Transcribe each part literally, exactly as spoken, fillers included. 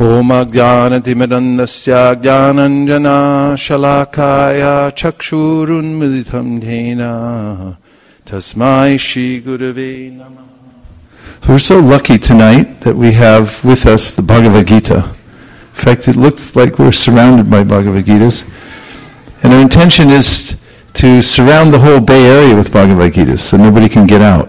Om Ajnanatimirandasya Jnananjana Shalakaya Chakshurun Militam Dena Tasmai Shri Gurave Namah. So we're so lucky tonight that we have with us the Bhagavad Gita. In fact, it looks like we're surrounded by Bhagavad Gitas. And our intention is to surround the whole Bay Area with Bhagavad Gitas so nobody can get out.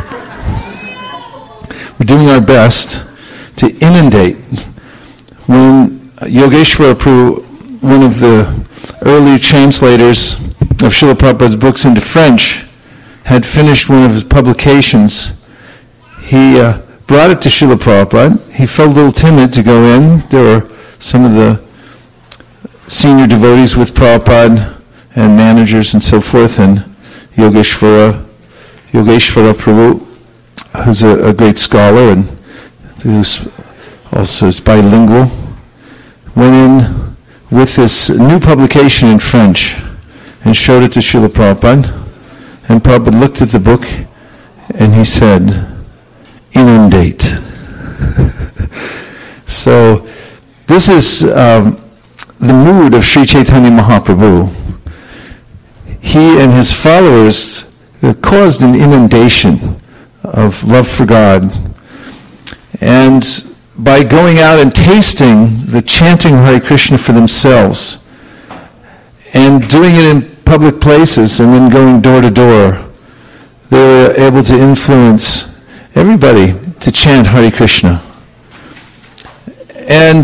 We're doing our best to inundate. When Yogeshwara Prabhu, one of the early translators of Srila Prabhupada's books into French, had finished one of his publications, he uh, brought it to Srila Prabhupada. He felt a little timid to go in. There were some of the senior devotees with Prabhupada and managers and so forth, and Yogeshwara, Yogeshwara Prabhu, who's a, a great scholar and who's also is bilingual, went in with this new publication in French and showed it to Srila Prabhupada. And Prabhupada looked at the book and he said, inundate. So this is um, the mood of Sri Chaitanya Mahaprabhu. He and his followers caused an inundation of love for God. And by going out and tasting the chanting Hare Krishna for themselves and doing it in public places and then going door to door, they were able to influence everybody to chant Hare Krishna. And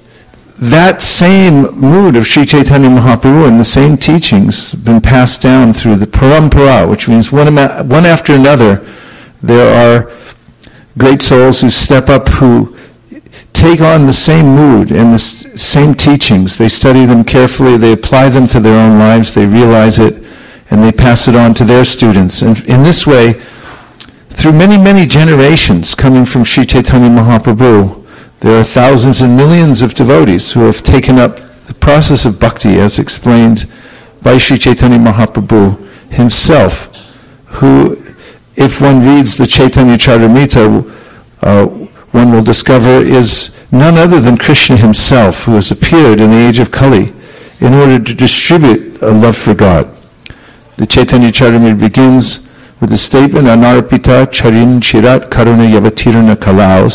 that same mood of Sri Chaitanya Mahaprabhu and the same teachings have been passed down through the parampara, which means one, one after another there are great souls who step up, who take on the same mood and the s- same teachings. They study them carefully, they apply them to their own lives, they realize it, and they pass it on to their students. And in this way, through many, many generations coming from Sri Chaitanya Mahaprabhu, there are thousands and millions of devotees who have taken up the process of bhakti as explained by Sri Chaitanya Mahaprabhu himself, who, if one reads the Chaitanya Charitamrita, uh, one will discover is none other than Krishna himself, who has appeared in the age of Kali in order to distribute a love for God. The Chaitanya Charitamrita begins with the statement, Anarpita charin chirat karuna yavatirana kalau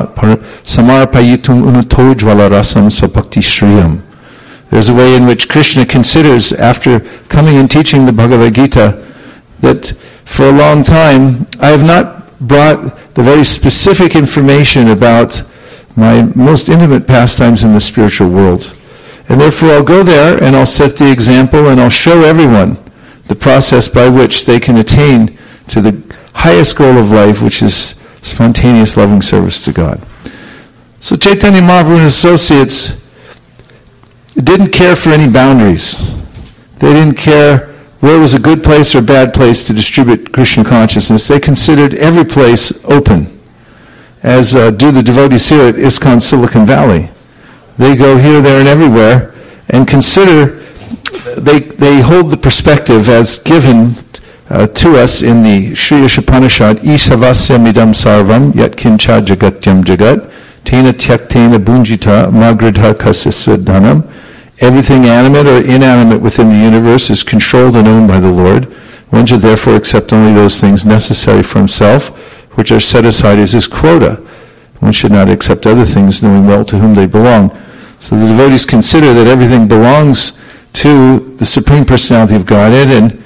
samarpayitum unuto jvala rasam swabhakti shriyam. There's a way in which Krishna considers, after coming and teaching the Bhagavad Gita, that for a long time I have not brought the very specific information about my most intimate pastimes in the spiritual world. And therefore I'll go there and I'll set the example and I'll show everyone the process by which they can attain to the highest goal of life, which is spontaneous loving service to God. So Chaitanya Mahaprabhu and his associates didn't care for any boundaries. They didn't care where was a good place or a bad place to distribute Krishna consciousness. They considered every place open, as uh, do the devotees here at ISKCON Silicon Valley. They go here, there, and everywhere and consider, they they hold the perspective as given uh, to us in the Sri Ishopanishad, Isavasya midam sarvam yat kincha jagatyam jagat tena tyaktena bunjita magridha kasisudhanam. Everything animate or inanimate within the universe is controlled and owned by the Lord. One should therefore accept only those things necessary for himself, which are set aside as his quota. One should not accept other things, knowing well to whom they belong. So the devotees consider that everything belongs to the Supreme Personality of Godhead, and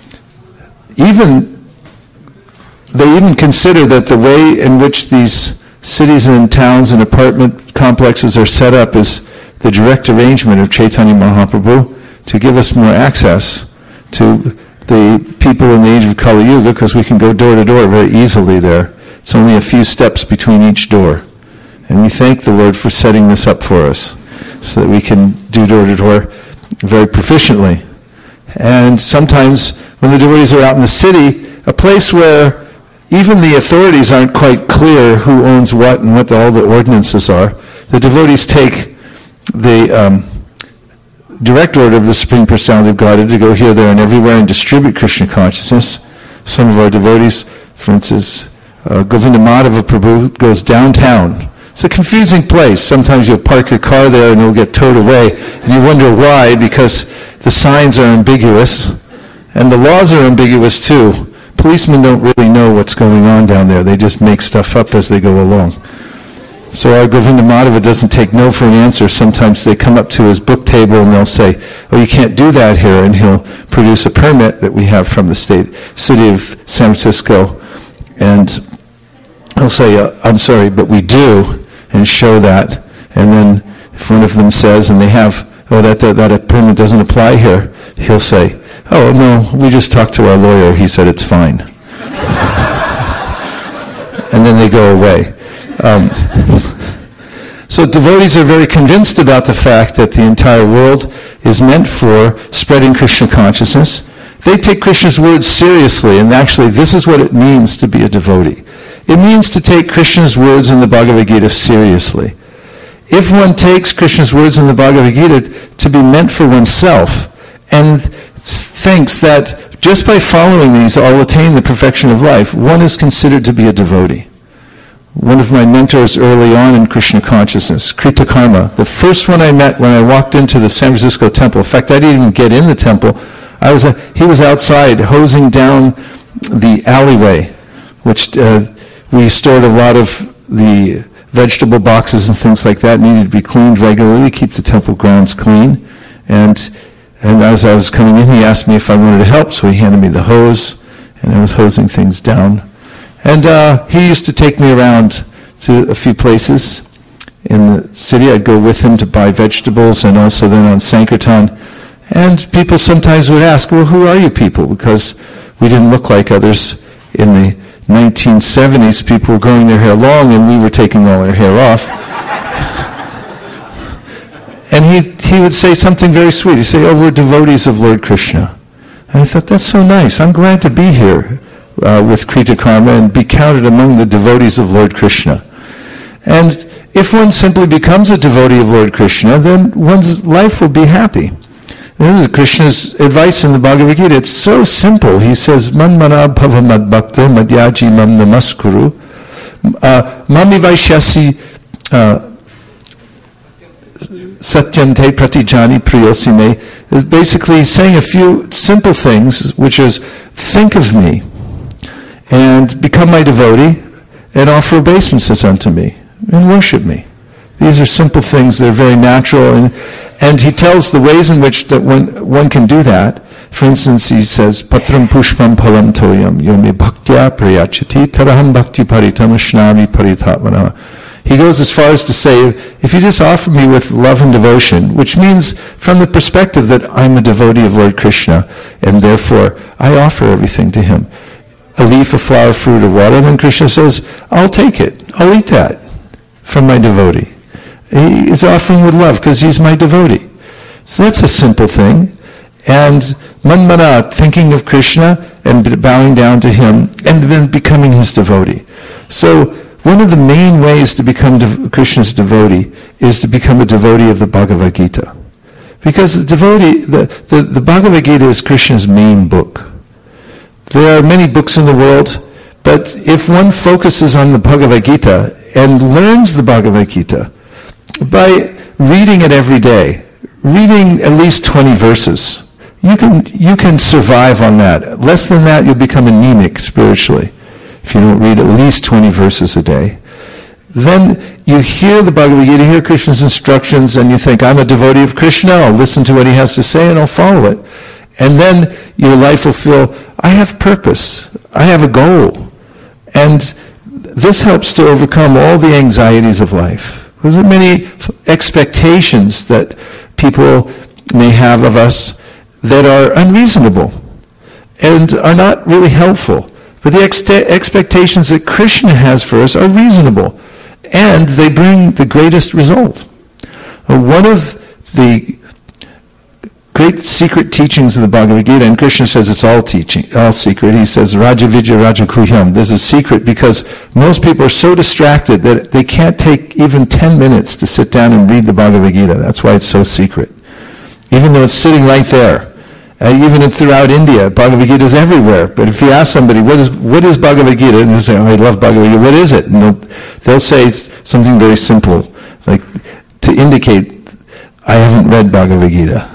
even they even consider that the way in which these cities and towns and apartment complexes are set up is the direct arrangement of Chaitanya Mahaprabhu to give us more access to the people in the age of Kali Yuga, because we can go door to door very easily there. It's only a few steps between each door. And we thank the Lord for setting this up for us so that we can do door to door very proficiently. And sometimes when the devotees are out in the city, a place where even the authorities aren't quite clear who owns what and what the, all the ordinances are, the devotees take the um, direct order of the Supreme Personality of Godhead to go here, there, and everywhere and distribute Krishna consciousness. Some of our devotees, for instance, uh, Govinda Madhava Prabhu goes downtown It's a confusing place. Sometimes you'll park your car there and it'll get towed away, and you wonder why, because the signs are ambiguous, and the laws are ambiguous too. Policemen don't really know what's going on down there. They just make stuff up as they go along. So our Govinda Madhava doesn't take no for an answer. Sometimes they come up to his book table and they'll say, oh, you can't do that here, and he'll produce a permit that we have from the state, city of San Francisco, and he'll say, uh, I'm sorry, but we do, and show that. And then if one of them says, and they have, oh, that, that, that permit doesn't apply here, he'll say, oh, no, we just talked to our lawyer. He said it's fine. And then they go away. Um, so devotees are very convinced about the fact that the entire world is meant for spreading Krishna consciousness. They take Krishna's words seriously, and actually this is what it means to be a devotee. It means to take Krishna's words in the Bhagavad Gita seriously. If one takes Krishna's words in the Bhagavad Gita to be meant for oneself, and thinks that just by following these I'll attain the perfection of life, one is considered to be a devotee. One of my mentors early on in Krishna consciousness, Krita Karma, the first one I met when I walked into the San Francisco temple, in fact I didn't even get in the temple, I was a, he was outside hosing down the alleyway, which uh, we stored a lot of the vegetable boxes and things like that, needed to be cleaned regularly, keep the temple grounds clean. And And as I was coming in, he asked me if I wanted to help, so he handed me the hose, and I was hosing things down. And uh, he used to take me around to a few places in the city. I'd go with him to buy vegetables, and also then on Sankirtan. And people sometimes would ask, well, who are you people? Because we didn't look like others. In the nineteen seventies, people were growing their hair long, and we were taking all our hair off. And he, he would say something very sweet. He'd say, oh, we're devotees of Lord Krishna. And I thought, that's so nice. I'm glad to be here uh, with Krita Karma and be counted among the devotees of Lord Krishna. And if one simply becomes a devotee of Lord Krishna, then one's life will be happy. This is Krishna's advice in the Bhagavad Gita. It's so simple. He says, Man mana bhava mad bhakto madhyaji mam namaskuru mami vaishyasi satyam te pratijani priyosime. Is basically saying a few simple things, which is, think of me and become my devotee and offer obeisances unto me and worship me. These are simple things. They're very natural. And, and he tells the ways in which that one, one can do that. For instance, he says, Patram pushpam palam toyam yomi bhaktya prayachati taraham bhakti paritam ashnami paritatmana. He goes as far as to say, if you just offer me with love and devotion, which means from the perspective that I'm a devotee of Lord Krishna, and therefore I offer everything to him. A leaf, a flower, fruit, or water, then Krishna says, I'll take it. I'll eat that from my devotee. He is offering with love because he's my devotee. So that's a simple thing. And manmana, thinking of Krishna and bowing down to him, and then becoming his devotee. So one of the main ways to become de- Krishna's devotee is to become a devotee of the Bhagavad Gita. Because the devotee, the, the, the Bhagavad Gita is Krishna's main book. There are many books in the world, but if one focuses on the Bhagavad Gita and learns the Bhagavad Gita by reading it every day, reading at least twenty verses, you can you can survive on that. Less than that, you'll become anemic spiritually if you don't read at least twenty verses a day. Then you hear the Bhagavad Gita, hear Krishna's instructions, and you think, I'm a devotee of Krishna, I'll listen to what he has to say and I'll follow it. And then your life will feel, I have purpose, I have a goal. And this helps to overcome all the anxieties of life. There are many expectations that people may have of us that are unreasonable and are not really helpful. But the ex- expectations that Krishna has for us are reasonable, and they bring the greatest result. Uh, one of the great secret teachings of the Bhagavad Gita, and Krishna says it's all teaching, all secret. He says, Raja Vijaya Raja Kuhyam. This is secret because most people are so distracted that they can't take even ten minutes to sit down and read the Bhagavad Gita. That's why it's so secret. Even though it's sitting right there Uh, even throughout India, Bhagavad Gita is everywhere. But if you ask somebody, what is what is Bhagavad Gita? And they say, oh, I love Bhagavad Gita. What is it? And they'll, they'll say something very simple, like to indicate, I haven't read Bhagavad Gita.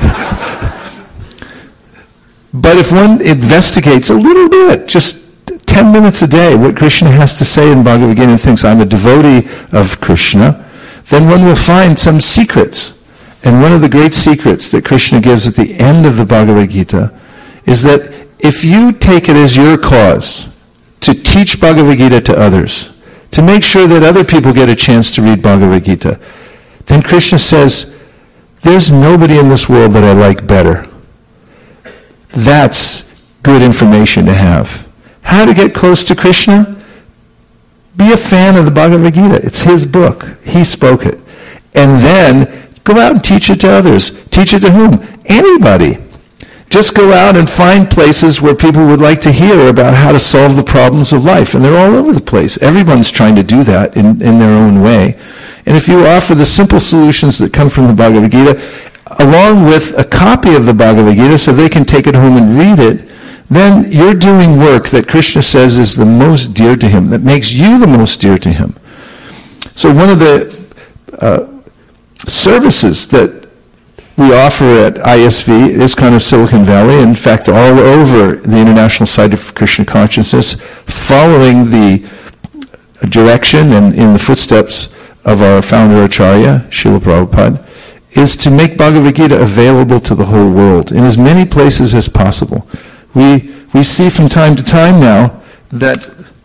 But if one investigates a little bit, just ten minutes a day, what Krishna has to say in Bhagavad Gita and thinks, I'm a devotee of Krishna, then one will find some secrets. And one of the great secrets that Krishna gives at the end of the Bhagavad Gita is that if you take it as your cause to teach Bhagavad Gita to others, to make sure that other people get a chance to read Bhagavad Gita, then Krishna says, there's nobody in this world that I like better. That's good information to have. How to get close to Krishna? Be a fan of the Bhagavad Gita. It's his book. He spoke it. And then go out and teach it to others. Teach it to whom? Anybody. Just go out and find places where people would like to hear about how to solve the problems of life. And they're all over the place. Everyone's trying to do that in, in their own way. And if you offer the simple solutions that come from the Bhagavad Gita, along with a copy of the Bhagavad Gita so they can take it home and read it, then you're doing work that Krishna says is the most dear to him, that makes you the most dear to him. So one of the uh, services that we offer at I S V, ISKCON of Silicon Valley, in fact all over the International Society for Krishna Consciousness, following the direction and in the footsteps of our founder Acharya, Srila Prabhupada, is to make Bhagavad Gita available to the whole world in as many places as possible. We we see from time to time now that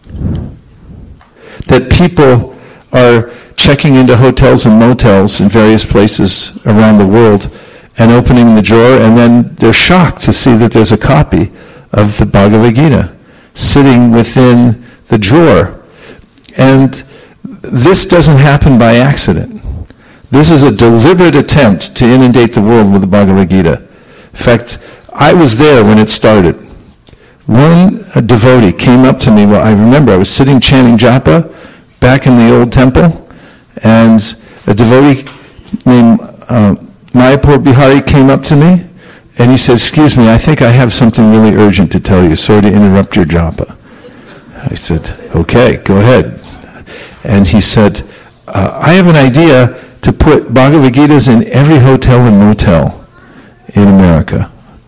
that people are checking into hotels and motels in various places around the world and opening the drawer, and then they're shocked to see that there's a copy of the Bhagavad Gita sitting within the drawer. And this doesn't happen by accident. This is a deliberate attempt to inundate the world with the Bhagavad Gita. In fact, I was there when it started. One a devotee came up to me. Well, I remember I was sitting chanting japa back in the old temple, and a devotee named uh, Mayapur Bihari came up to me, and he said, excuse me, I think I have something really urgent to tell you. Sorry to interrupt your japa. I said, okay, go ahead. And he said, uh, I have an idea to put Bhagavad Gitas in every hotel and motel in America.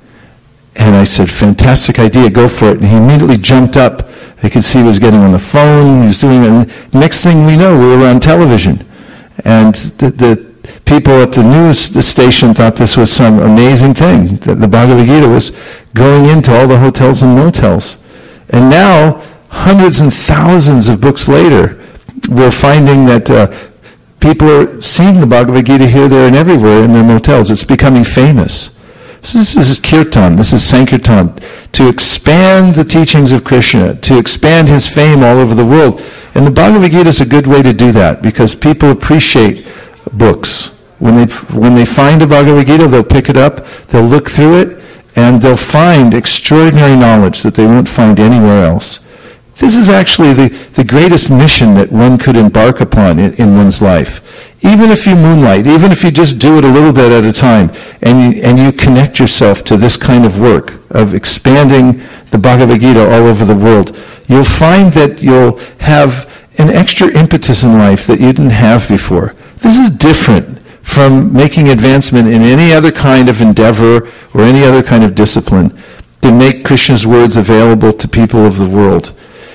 And I said, fantastic idea, go for it. And he immediately jumped up. I could see he was getting on the phone, he was doing it. And next thing we know, we were on television. And the, the people at the news station thought this was some amazing thing, that the Bhagavad Gita was going into all the hotels and motels. And now, hundreds and thousands of books later, we're finding that uh, people are seeing the Bhagavad Gita here, there, and everywhere in their motels. It's becoming famous. So this is kirtan, this is sankirtan, to expand the teachings of Krishna, to expand his fame all over the world. And the Bhagavad Gita is a good way to do that, because people appreciate books. When they, when they find a Bhagavad Gita, they'll pick it up, they'll look through it, and they'll find extraordinary knowledge that they won't find anywhere else. This is actually the, the greatest mission that one could embark upon in, in one's life. Even if you moonlight, even if you just do it a little bit at a time, and you, and you connect yourself to this kind of work of expanding the Bhagavad Gita all over the world, you'll find that you'll have an extra impetus in life that you didn't have before. This is different from making advancement in any other kind of endeavor or any other kind of discipline to make Krishna's words available to people of the world.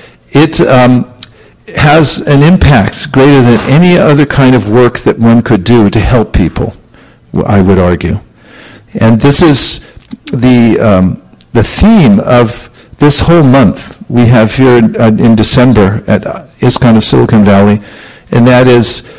It um, has an impact greater than any other kind of work that one could do to help people, I would argue. And this is the um, the theme of this whole month we have here in, uh, in December at ISKCON of Silicon Valley, and that is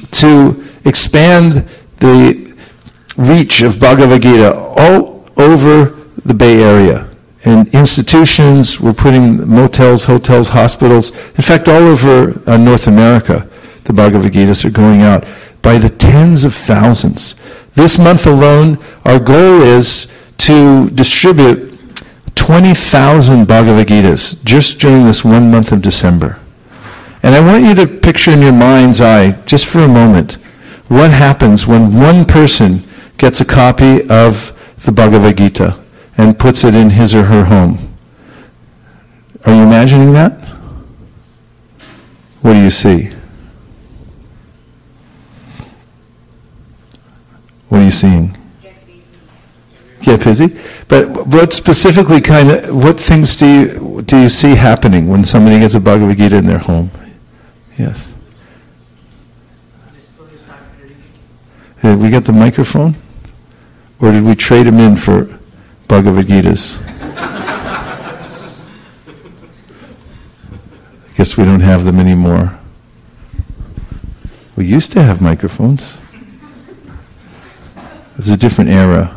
to expand the reach of Bhagavad Gita all over the Bay Area. And institutions, we're putting motels, hotels, hospitals, in fact all over uh, North America, the Bhagavad Gitas are going out by the tens of thousands. This month alone, our goal is to distribute twenty thousand Bhagavad Gitas just during this one month of December. And I want you to picture in your mind's eye, just for a moment, what happens when one person gets a copy of the Bhagavad Gita. and puts it in his or her home. Are you imagining that? What do you see? What are you seeing? Get busy. But what specifically kind of, what things do you do you see happening when somebody gets a Bhagavad Gita in their home? Yes. Did we get the microphone? Or did we trade them in for Bhagavad Gitas? I guess we don't have them anymore. We used to have microphones. It was a different era.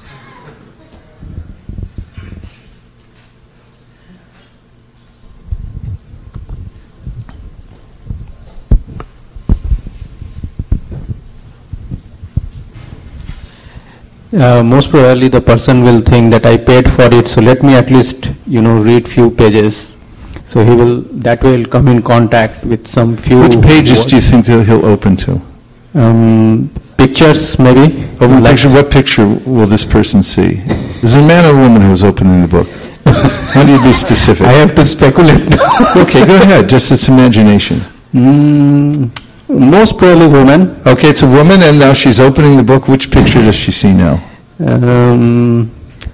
Uh, most probably the person will think that I paid for it, so let me at least, you know, read few pages. So he will, that way he'll come in contact with some few... Which pages words. do you think that he'll open to? Um, pictures, maybe. Open like picture, what picture will this person see? Is it a man or a woman who's opening the book? How do you be specific? I have to speculate now. Okay, go ahead, just its imagination. Mm, most probably woman. Okay, it's a woman, and now she's opening the book. Which picture does she see now? Um,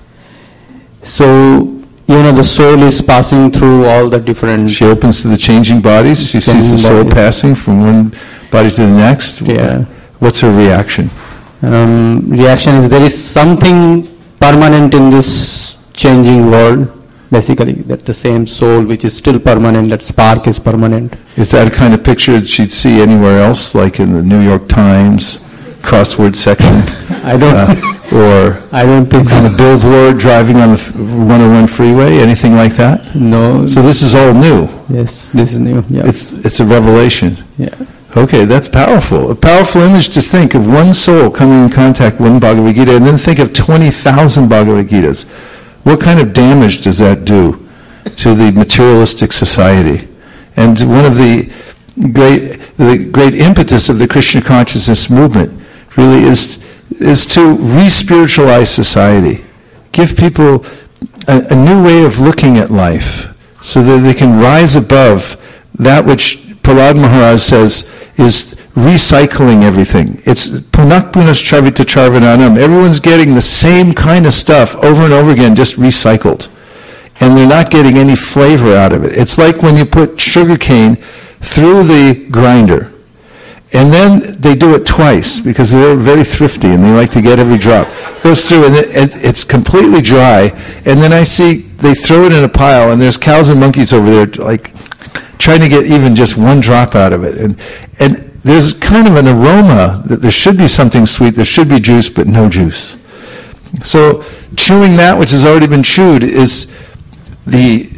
so, you know, the soul is passing through all the different... She opens to the changing bodies. She sees the soul bodies. passing from one body to the next. Yeah. What's her reaction? Um, reaction is there is something permanent in this changing world. Basically, that the same soul which is still permanent, that spark is permanent. Is that a kind of picture that she'd see anywhere else, like in the New York Times crossword section? I don't. Uh, or I don't think on so. a billboard driving on the one oh one freeway, anything like that? No. So this is all new. Yes, this is new. Yeah. It's it's a revelation. Yeah. Okay, that's powerful. A powerful image to think of one soul coming in contact with one Bhagavad Gita, and then think of twenty thousand Bhagavad Gitas. What kind of damage does that do to the materialistic society? And one of the great the great impetus of the Krishna consciousness movement really is is to re-spiritualize society, give people a, a new way of looking at life, so that they can rise above that which Prahlad Maharaj says is recycling everything. It's punak punas charvita charvananam. Everyone's getting the same kind of stuff over and over again, just recycled. And they're not getting any flavor out of it. It's like when you put sugar cane through the grinder. And then they do it twice because they're very thrifty and they like to get every drop. It goes through and it, it, it's completely dry. And then I see they throw it in a pile and there's cows and monkeys over there like trying to get even just one drop out of it. And and there's kind of an aroma that there should be something sweet, there should be juice, but no juice. So chewing that which has already been chewed is the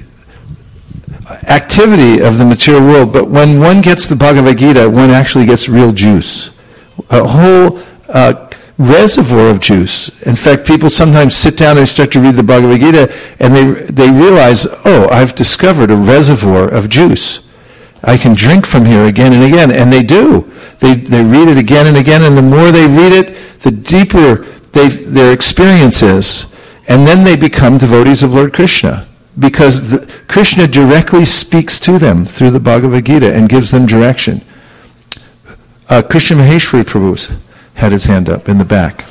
activity of the material world, but when one gets the Bhagavad Gita, one actually gets real juice. A whole uh, reservoir of juice. In fact, people sometimes sit down and start to read the Bhagavad Gita and they they realize, oh, I've discovered a reservoir of juice. I can drink from here again and again, and they do. They they read it again and again, and the more they read it, the deeper they their experience is, and then they become devotees of Lord Krishna, because the, Krishna directly speaks to them through the Bhagavad Gita and gives them direction. Uh, Krishna Maheshwari Prabhu had his hand up in the back.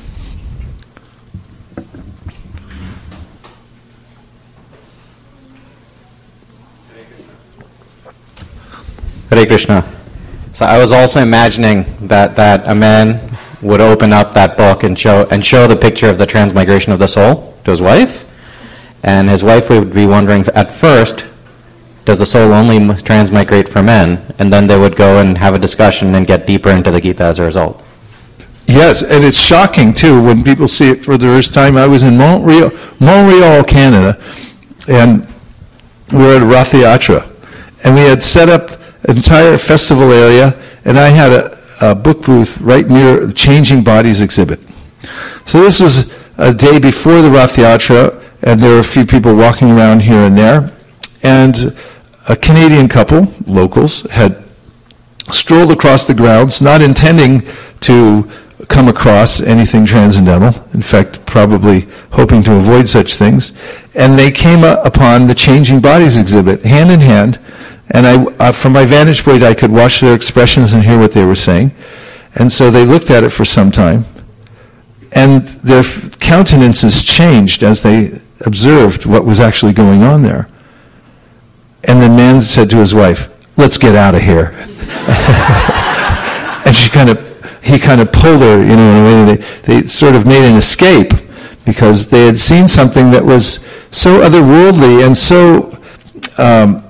Hare Krishna. So I was also imagining that, that a man would open up that book and show and show the picture of the transmigration of the soul to his wife, and his wife would be wondering at first, does the soul only transmigrate for men? And then they would go and have a discussion and get deeper into the Gita as a result. Yes, and it's shocking too when people see it for the first time. I was in Montreal, Montreal, Canada, and we were at a Rath Yatra, and we had set up an entire festival area, and I had a, a book booth right near the Changing Bodies exhibit. So this was a day before the Rath Yatra, and there were a few people walking around here and there, and a Canadian couple, locals, had strolled across the grounds, not intending to come across anything transcendental. In fact, probably hoping to avoid such things. And they came upon the Changing Bodies exhibit, hand in hand. And I, uh, from my vantage point, I could watch their expressions and hear what they were saying. And so they looked at it for some time. And their countenances changed as they observed what was actually going on there. And the man said to his wife, "Let's get out of here." And she kind of, he kind of pulled her, you know, in a way. They, they sort of made an escape because they had seen something that was so otherworldly and so um,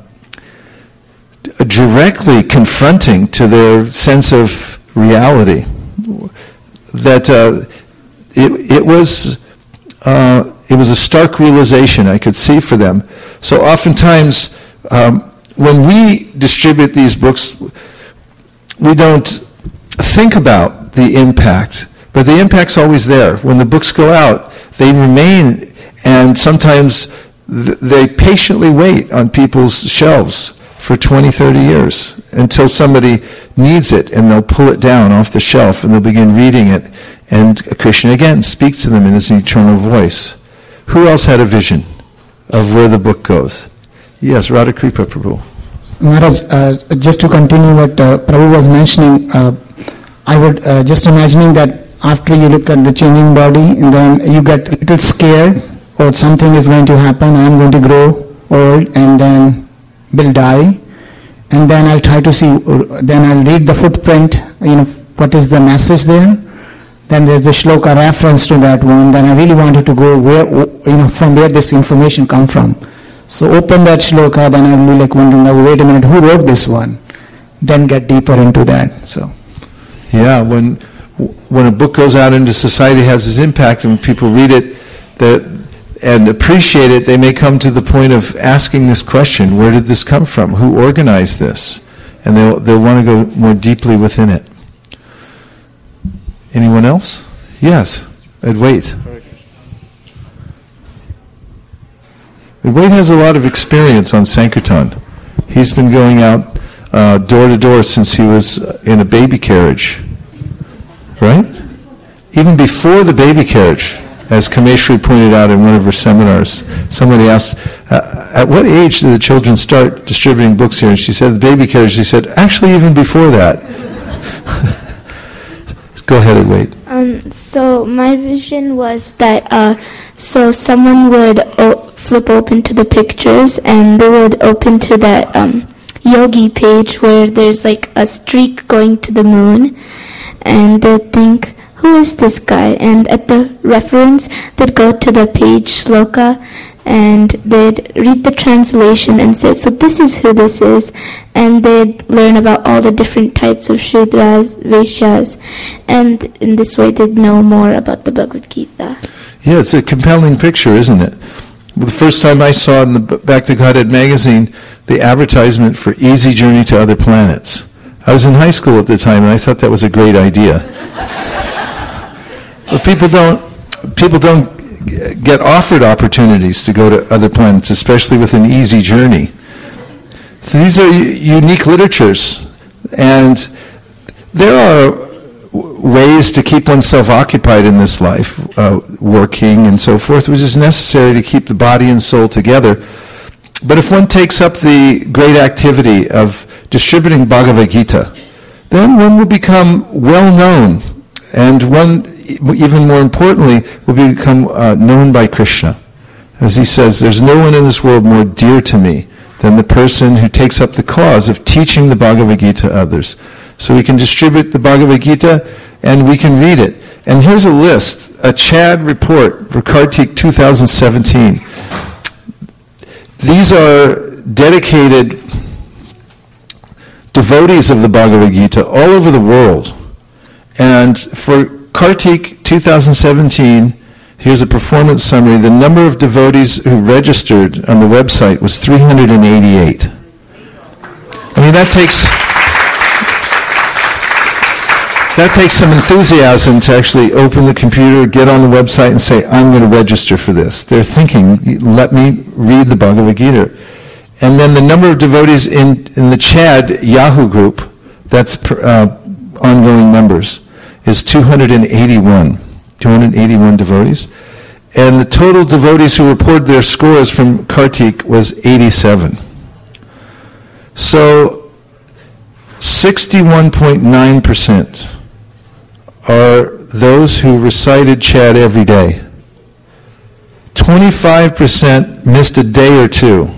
directly confronting to their sense of reality that uh, it, it was uh, it was a stark realization I could see for them. So oftentimes, um, when we distribute these books, we don't think about the impact, but the impact's always there. When the books go out, they remain, and sometimes th- they patiently wait on people's shelves for twenty, thirty years until somebody needs it, and they'll pull it down off the shelf and they'll begin reading it, and Krishna again speaks to them in his eternal voice. Who else had a vision of where the book goes? Yes, Radha Kripa Prabhu. Maharaj, uh, just to continue what uh, Prabhu was mentioning, uh, I would uh, just imagining that after you look at the changing body, and then you get a little scared, or something is going to happen, I am going to grow old, and then will die, and then I'll try to see, then I'll read the footprint, you know, what is the message there. Then there's a shloka reference to that one, then I really wanted to go where, you know, from where this information come from. So open that shloka, then I'll be like wondering, oh, wait a minute, who wrote this one? Then get deeper into that. So, yeah, when when a book goes out into society, it has this impact, and when people read it that, and appreciate it, they may come to the point of asking this question: where did this come from? Who organized this? And they'll they'll want to go more deeply within it. Anyone else? Yes, Advait. Advait has a lot of experience on Sankirtan. He's been going out uh, door to door since he was in a baby carriage, right? Even before the baby carriage, as Kameshri pointed out in one of her seminars, somebody asked, uh, at what age did the children start distributing books here? And she said, the baby carriage. She said, actually, even before that. Go ahead and wait. Um, so my vision was that uh, so someone would o- flip open to the pictures, and they would open to that um, yogi page where there's like a streak going to the moon, and they'd think, who is this guy? And at the reference, they'd go to the page sloka, and they'd read the translation and say, so this is who this is. And they'd learn about all the different types of Shudras, Vaishyas, and in this way they'd know more about the Bhagavad Gita. Yeah, it's a compelling picture, isn't it? The first time I saw in the Back to Godhead magazine the advertisement for Easy Journey to Other Planets. I was in high school at the time, and I thought that was a great idea. But people don't, people don't get offered opportunities to go to other planets, especially with an easy journey. So these are unique literatures, and there are ways to keep oneself occupied in this life, uh, working and so forth, which is necessary to keep the body and soul together. But if one takes up the great activity of distributing Bhagavad Gita, then one will become well known, and one, even more importantly, will become uh, known by Krishna. As he says, there's no one in this world more dear to me than the person who takes up the cause of teaching the Bhagavad Gita to others. So we can distribute the Bhagavad Gita, and we can read it. And here's a list, a Chad report for Kartik two thousand seventeen. These are dedicated devotees of the Bhagavad Gita all over the world. And for Kartik two thousand seventeen, here's a performance summary. The number of devotees who registered on the website was three hundred eighty-eight. I mean, that takes that takes some enthusiasm to actually open the computer, get on the website, and say, I'm going to register for this. They're thinking, let me read the Bhagavad Gita. And then the number of devotees in, in the Chad Yahoo group, that's uh, ongoing members, is two hundred eighty-one. two hundred eighty-one devotees. And the total devotees who reported their scores from Kartik was eighty-seven. So sixty-one point nine percent are those who recited Chad every day. twenty-five percent missed a day or two.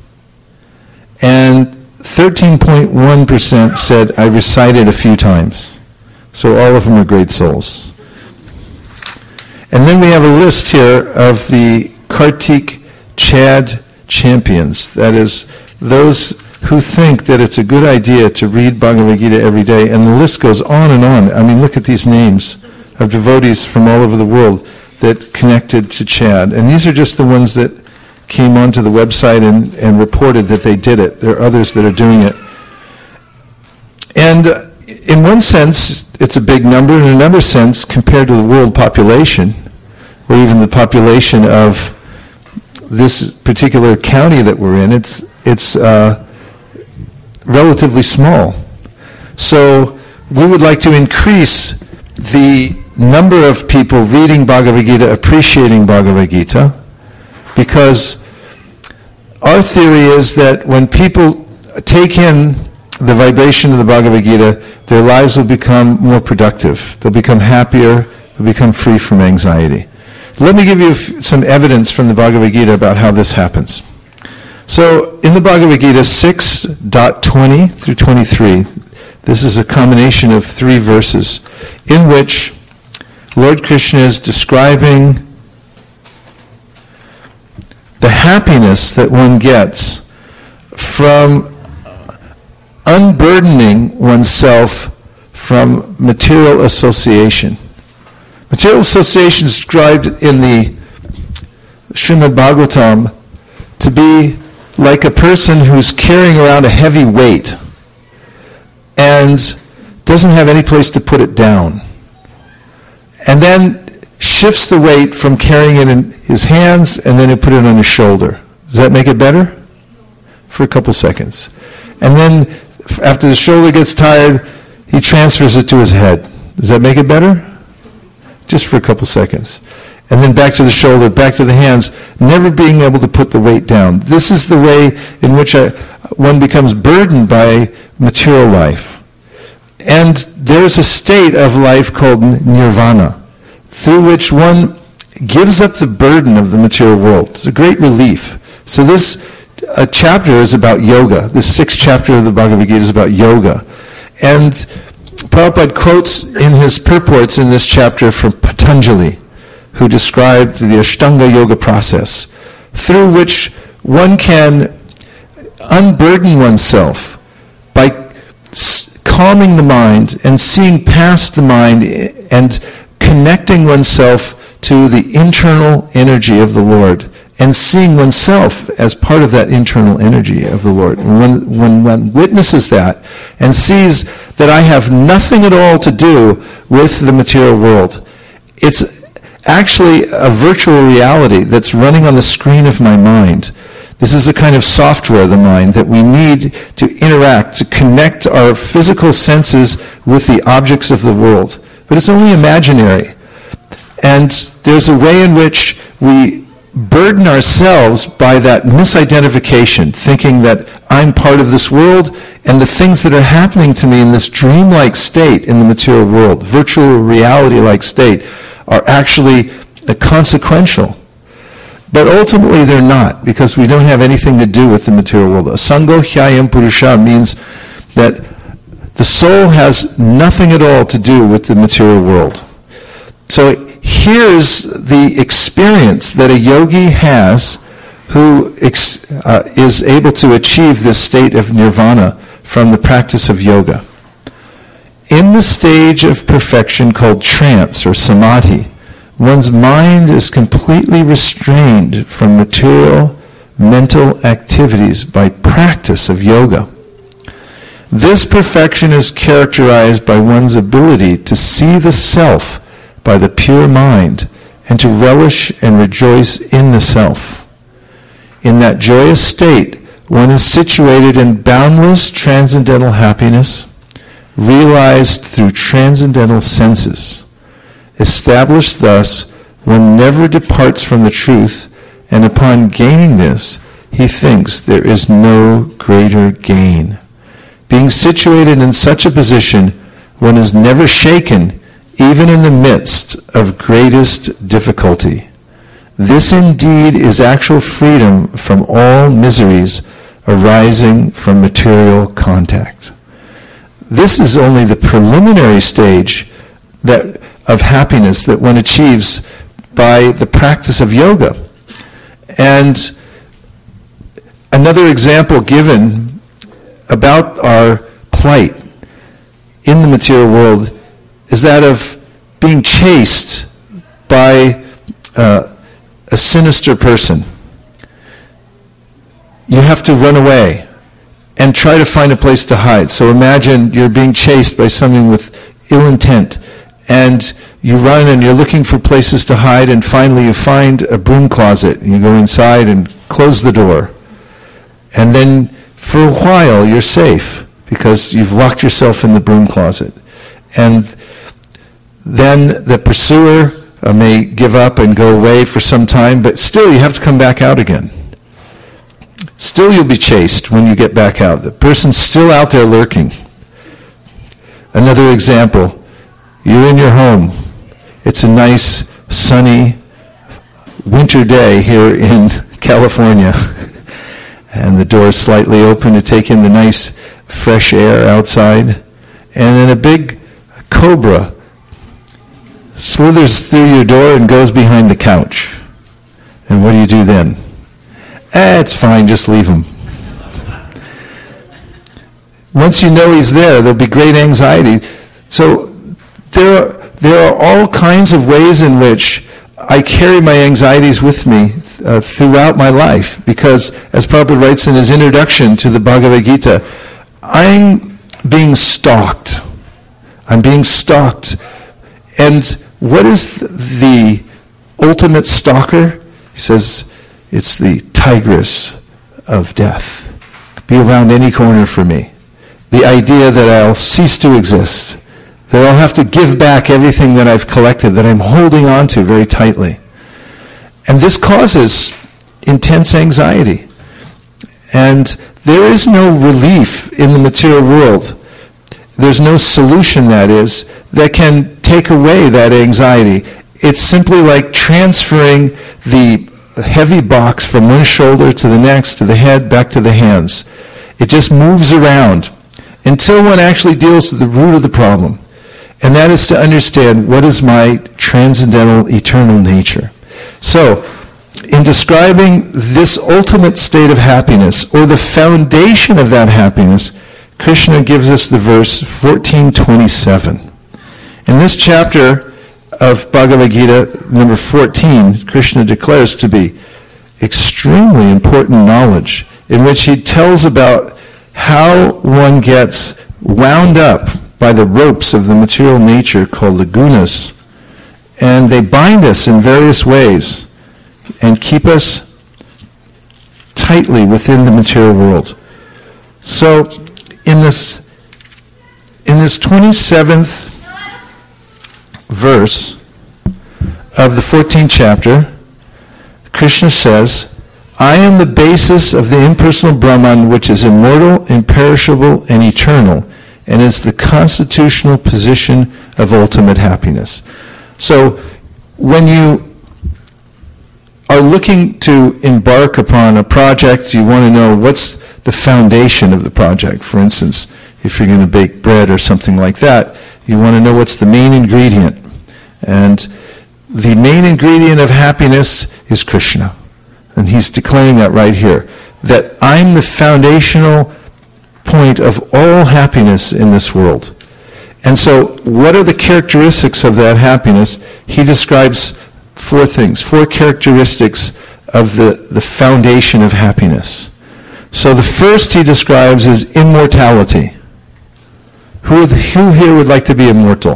And thirteen point one percent said, I recited a few times. So all of them are great souls. And then we have a list here of the Kartik Chad champions. That is, those who think that it's a good idea to read Bhagavad Gita every day. And the list goes on and on. I mean, look at these names of devotees from all over the world that connected to Chad. And these are just the ones that came onto the website and, and reported that they did it. There are others that are doing it. And uh, in one sense, it's a big number. In another sense, compared to the world population, or even the population of this particular county that we're in, it's it's uh, relatively small. So we would like to increase the number of people reading Bhagavad Gita, appreciating Bhagavad Gita, because our theory is that when people take in the vibration of the Bhagavad Gita, their lives will become more productive. They'll become happier. They'll become free from anxiety. Let me give you f- some evidence from the Bhagavad Gita about how this happens. So in the Bhagavad Gita six point twenty through twenty-three, this is a combination of three verses in which Lord Krishna is describing the happiness that one gets from unburdening oneself from material association. Material association is described in the Srimad Bhagavatam to be like a person who's carrying around a heavy weight and doesn't have any place to put it down. And then shifts the weight from carrying it in his hands and then he put it on his shoulder. Does that make it better? For a couple seconds. And then after the shoulder gets tired, he transfers it to his head. Does that make it better? Just for a couple seconds. And then back to the shoulder, back to the hands, never being able to put the weight down. This is the way in which I, one becomes burdened by material life. And there's a state of life called nirvana, through which one gives up the burden of the material world. It's a great relief. So this uh, chapter is about yoga. This sixth chapter of the Bhagavad Gita is about yoga. And Prabhupada quotes in his purports in this chapter from Patanjali, who described the Ashtanga yoga process, through which one can unburden oneself by calming the mind and seeing past the mind and connecting oneself to the internal energy of the Lord and seeing oneself as part of that internal energy of the Lord. And when, when one witnesses that and sees that I have nothing at all to do with the material world, it's actually a virtual reality that's running on the screen of my mind. This is a kind of software of the mind that we need to interact, to connect our physical senses with the objects of the world. But it's only imaginary. And there's a way in which we burden ourselves by that misidentification, thinking that I'm part of this world and the things that are happening to me in this dreamlike state in the material world, virtual reality-like state, are actually uh, consequential. But ultimately they're not, because we don't have anything to do with the material world. Asango hyayam purusha means that the soul has nothing at all to do with the material world. So here's the experience that a yogi has who ex, uh, is able to achieve this state of nirvana from the practice of yoga. In the stage of perfection called trance or samadhi, one's mind is completely restrained from material, mental activities by practice of yoga. This perfection is characterized by one's ability to see the self by the pure mind and to relish and rejoice in the self. In that joyous state, one is situated in boundless transcendental happiness, realized through transcendental senses. Established thus, one never departs from the truth, and upon gaining this, he thinks there is no greater gain. Being situated in such a position, one is never shaken, even in the midst of greatest difficulty. This indeed is actual freedom from all miseries arising from material contact. This is only the preliminary stage that, of happiness that one achieves by the practice of yoga. And another example given about our plight in the material world is that of being chased by uh, a sinister person. You have to run away and try to find a place to hide. So imagine you're being chased by someone with ill intent, and you run and you're looking for places to hide, and finally you find a broom closet. You go inside and close the door. And then for a while you're safe because you've locked yourself in the broom closet. And then the pursuer uh, may give up and go away for some time, but still you have to come back out again. Still you'll be chased when you get back out. The person's still out there lurking. Another example, you're in your home. It's a nice, sunny winter day here in California. And the door's slightly open to take in the nice, fresh air outside. And then a big cobra slithers through your door and goes behind the couch. And what do you do then? Eh, it's fine, just leave him. Once you know he's there, there'll be great anxiety. So there are, there are all kinds of ways in which I carry my anxieties with me uh, throughout my life, because, as Prabhupada writes in his introduction to the Bhagavad Gita, I'm being stalked. I'm being stalked. And what is the ultimate stalker? He says, it's the tigress of death. Be around any corner for me. The idea that I'll cease to exist, that I'll have to give back everything that I've collected, that I'm holding on to very tightly. And this causes intense anxiety. And there is no relief in the material world. There's no solution, that is, that can take away that anxiety. It's simply like transferring the heavy box from one shoulder to the next, to the head, back to the hands. It just moves around until one actually deals with the root of the problem. And that is to understand, what is my transcendental eternal nature? So, in describing this ultimate state of happiness, or the foundation of that happiness, Krishna gives us the verse fourteen twenty-seven. In this chapter of Bhagavad Gita, number fourteen, Krishna declares to be extremely important knowledge, in which he tells about how one gets wound up by the ropes of the material nature called the gunas, and they bind us in various ways and keep us tightly within the material world. So in this in this twenty-seventh verse of the fourteenth chapter, Krishna says, I am the basis of the impersonal Brahman, which is immortal, imperishable, and eternal, and is the constitutional position of ultimate happiness. So when you are looking to embark upon a project, you want to know what's the foundation of the project. For instance, if you're going to bake bread or something like that, you want to know what's the main ingredient. And the main ingredient of happiness is Krishna. And he's declaring that right here, that I'm the foundational point of all happiness in this world. And so what are the characteristics of that happiness? He describes four things, four characteristics of the, the foundation of happiness. So the first he describes is immortality. Who, who here would like to be immortal?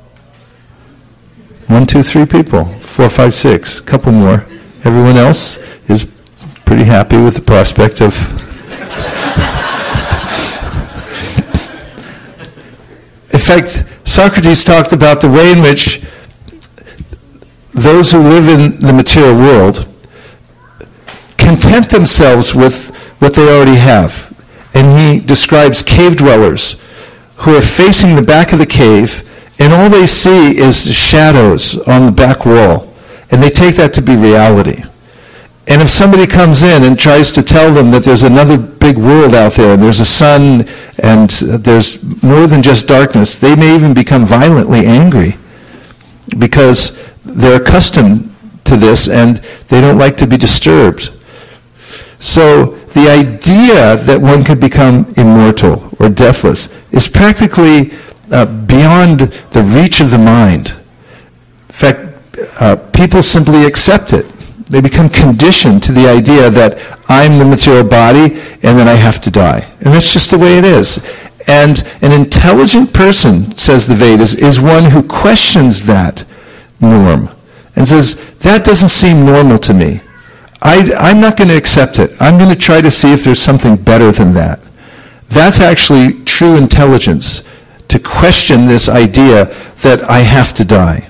One, two, three people. Four, five, six. A couple more. Everyone else is pretty happy with the prospect of... fact, Socrates talked about the way in which those who live in the material world content themselves with what they already have. And he describes cave dwellers who are facing the back of the cave, and all they see is shadows on the back wall. And they take that to be reality. And if somebody comes in and tries to tell them that there's another big world out there, and there's a sun, and there's more than just darkness, they may even become violently angry because they're accustomed to this and they don't like to be disturbed. So the idea that one could become immortal or deathless is practically uh, beyond the reach of the mind. In fact, uh, people simply accept it. They become conditioned to the idea that I'm the material body and that I have to die. And that's just the way it is. And an intelligent person, says the Vedas, is one who questions that norm and says, that doesn't seem normal to me. I, I'm not going to accept it. I'm going to try to see if there's something better than that. That's actually true intelligence, to question this idea that I have to die.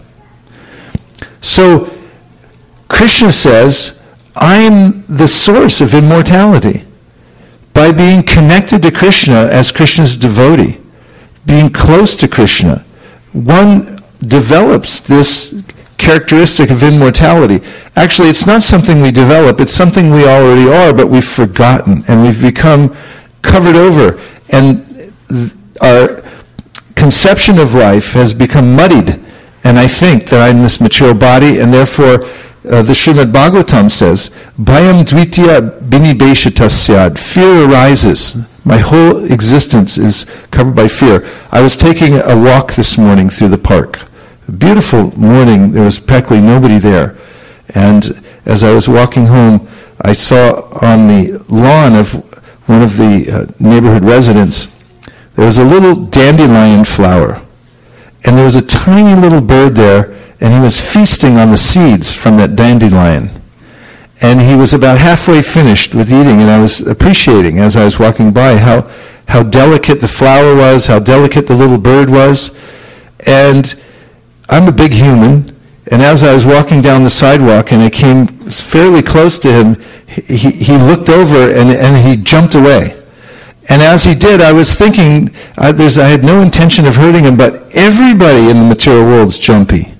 So Krishna says, I'm the source of immortality. By being connected to Krishna as Krishna's devotee, being close to Krishna, one develops this characteristic of immortality. Actually, it's not something we develop, it's something we already are, but we've forgotten, and we've become covered over, and our conception of life has become muddied, and I think that I'm this material body, and therefore uh, the Srimad Bhagavatam says, Bhayam dvitiya binibeshatasyad, fear arises. My whole existence is covered by fear. I was taking a walk this morning through the park. A beautiful morning, there was practically nobody there. And as I was walking home, I saw on the lawn of one of the uh, neighborhood residents, there was a little dandelion flower. And there was a tiny little bird there, and he was feasting on the seeds from that dandelion. And he was about halfway finished with eating, and I was appreciating as I was walking by how, how delicate the flower was, how delicate the little bird was. And I'm a big human, and as I was walking down the sidewalk and I came fairly close to him, he, he looked over and, and he jumped away. And as he did, I was thinking, uh, there's, I had no intention of hurting him, but everybody in the material world is jumpy.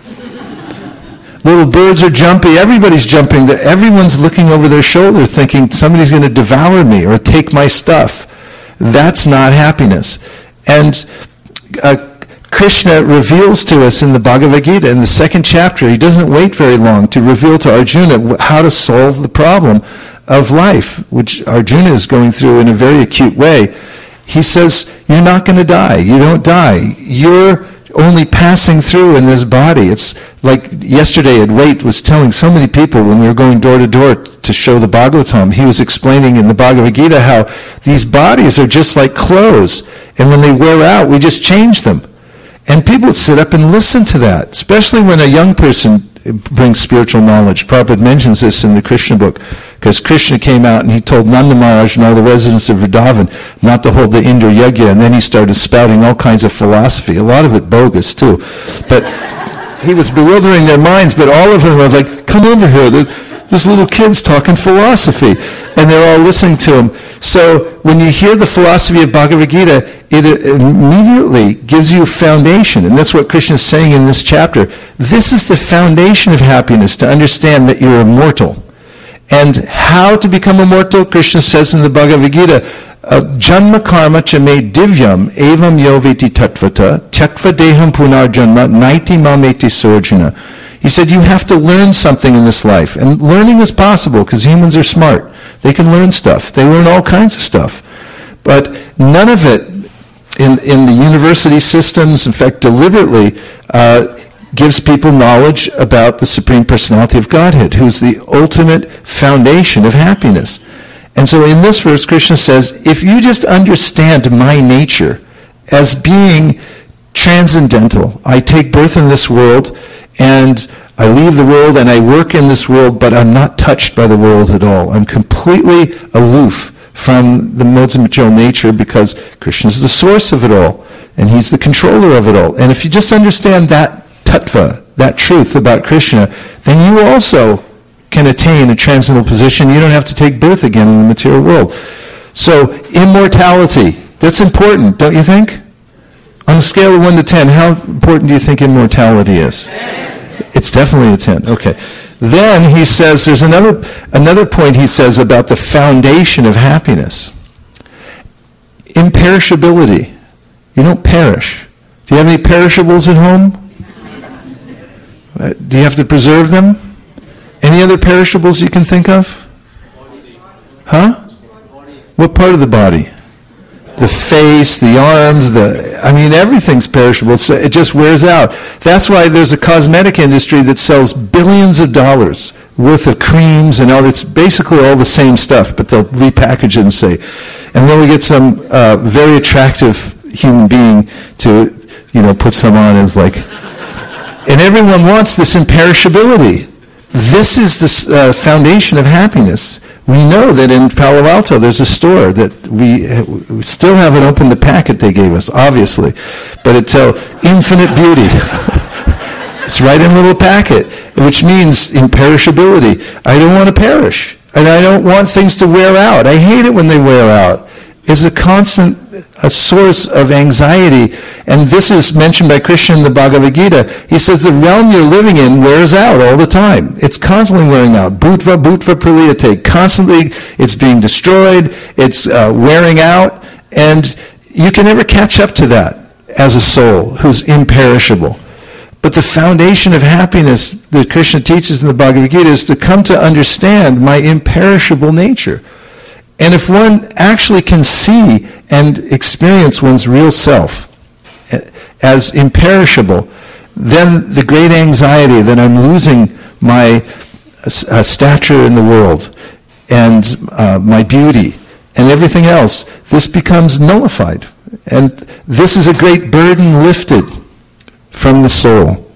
Little birds are jumpy, everybody's jumping. Everyone's looking over their shoulder thinking somebody's going to devour me or take my stuff. That's not happiness. And uh, Krishna reveals to us in the Bhagavad Gita, in the second chapter, he doesn't wait very long to reveal to Arjuna how to solve the problem of life, which Arjuna is going through in a very acute way. He says, you're not going to die. You don't die. You're only passing through in this body. It's like yesterday Advait was telling so many people when we were going door to door to show the Bhagavatam, he was explaining in the Bhagavad Gita how these bodies are just like clothes, and when they wear out, we just change them. And people sit up and listen to that, especially when a young person brings spiritual knowledge. Prabhupada mentions this in the Krishna book, because Krishna came out and he told Nanda Maharaj and all the residents of Vrindavan not to hold the Indra Yajna, and then he started spouting all kinds of philosophy, a lot of it bogus too. But he was bewildering their minds, but all of them were like, come over here, this little kid's talking philosophy. And they're all listening to him. So when you hear the philosophy of Bhagavad Gita, it immediately gives you a foundation. And that's what Krishna is saying in this chapter. This is the foundation of happiness, to understand that you're immortal. And how to become immortal, Krishna says in the Bhagavad Gita, Janma karma cha me divyam evam yoveti tattvata tyakva deham punar janma naiti mameti sorjana. He said you have to learn something in this life. And learning is possible because humans are smart. They can learn stuff. They learn all kinds of stuff. But none of it in, in the university systems, in fact, deliberately, uh, gives people knowledge about the Supreme Personality of Godhead, who's the ultimate foundation of happiness. And so in this verse, Krishna says, if you just understand my nature as being transcendental, I take birth in this world, and I leave the world, and I work in this world, but I'm not touched by the world at all. I'm completely aloof from the modes of material nature because Krishna is the source of it all. and he's the controller of it all. And if you just understand that tattva, that truth about Krishna, then you also can attain a transcendental position. You don't have to take birth again in the material world. So, immortality, that's important, don't you think? On a scale of one to ten, how important do you think immortality is? ten. It's definitely a ten, okay. Then he says, there's another, another point he says about the foundation of happiness. Imperishability. You don't perish. Do you have any perishables at home? Uh, do you have to preserve them? Any other perishables you can think of? Huh? What part of the body? The face, the arms, the, I mean, everything's perishable. So it just wears out. That's why there's a cosmetic industry that sells billions of dollars worth of creams and all. It's basically all the same stuff, but they'll repackage it and say, and then we get some uh, very attractive human being to, you know, put some on as like, and everyone wants this imperishability. This is the uh, foundation of happiness. We know that in Palo Alto there's a store that we, we still haven't opened the packet they gave us, obviously, but it's uh, infinite beauty. It's right in a little packet, which means imperishability. I don't want to perish, and I don't want things to wear out. I hate it when they wear out. It's a constant a source of anxiety, and this is mentioned by Krishna in the Bhagavad Gita. He says the realm you're living in wears out all the time. It's constantly wearing out. Bhutva, bhutva praliyate. Constantly it's being destroyed, it's uh, wearing out, and you can never catch up to that as a soul who's imperishable. But the foundation of happiness that Krishna teaches in the Bhagavad Gita is to come to understand my imperishable nature. And if one actually can see and experience one's real self as imperishable, then the great anxiety that I'm losing my uh, stature in the world and uh, my beauty and everything else, this becomes nullified. And this is a great burden lifted from the soul.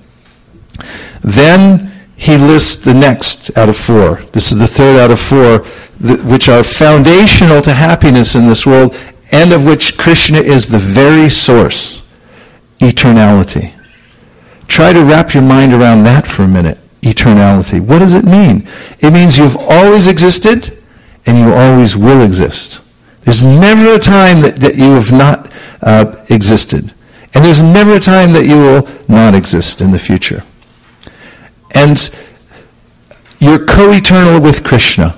Then he lists the next out of four. This is the third out of four, which are foundational to happiness in this world, and of which Krishna is the very source. Eternality. Try to wrap your mind around that for a minute. Eternality. What does it mean? It means you've always existed, and you always will exist. There's never a time that, that you have not uh, existed. And there's never a time that you will not exist in the future. And you're co-eternal with Krishna.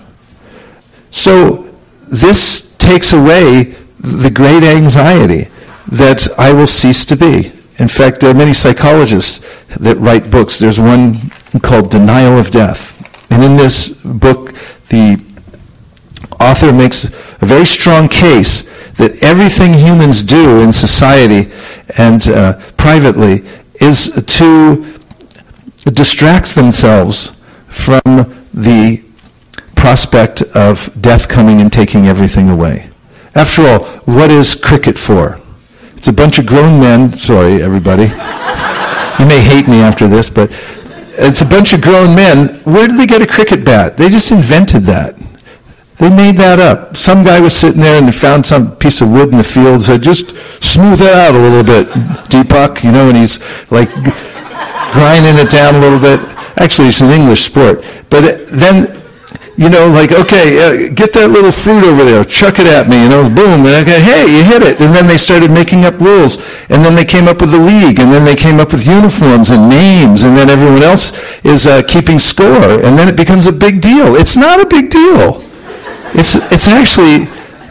So this takes away the great anxiety that I will cease to be. In fact, there are many psychologists that write books. There's one called Denial of Death. And in this book, the author makes a very strong case that everything humans do in society and uh, privately is to distract themselves from the prospect of death coming and taking everything away. After all, what is cricket for? It's a bunch of grown men. Sorry, everybody. You may hate me after this, but it's a bunch of grown men. Where did they get a cricket bat? They just invented that. They made that up. Some guy was sitting there and found some piece of wood in the field and said, just smooth that out a little bit, Deepak, you know, and he's like grinding it down a little bit. Actually, it's an English sport. But then, you know, like, okay, uh, get that little fruit over there, chuck it at me, you know, boom, and I go, hey, you hit it. And then they started making up rules, and then they came up with the league, and then they came up with uniforms and names, and then everyone else is uh, keeping score, and then it becomes a big deal. It's not a big deal. It's it's actually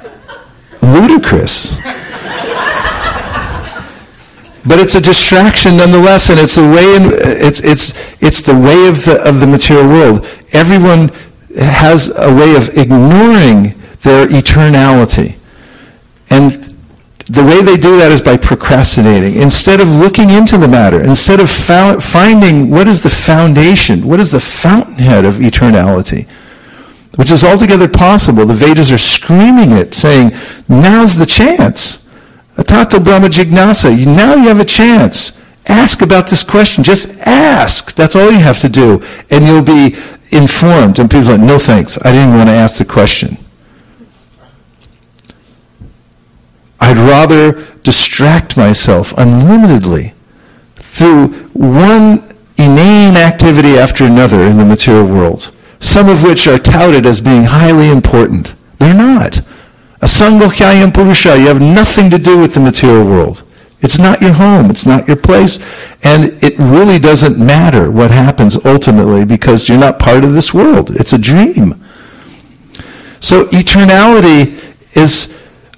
ludicrous. But it's a distraction nonetheless, and it's a way in, it's it's it's the way of the of the material world. Everyone has a way of ignoring their eternality. And the way they do that is by procrastinating. Instead of looking into the matter, instead of found, finding what is the foundation, what is the fountainhead of eternality, which is altogether possible. The Vedas are screaming it, saying, now's the chance. Atato Brahma Jignasa, now you have a chance. Ask about this question. Just ask. That's all you have to do. And you'll be informed. And people are like, no thanks. I didn't want to ask the question. I'd rather distract myself unlimitedly through one inane activity after another in the material world, some of which are touted as being highly important. They're not. Asangohyayam Purusha, you have nothing to do with the material world. It's not your home, it's not your place, and it really doesn't matter what happens ultimately because you're not part of this world. It's a dream. So eternality is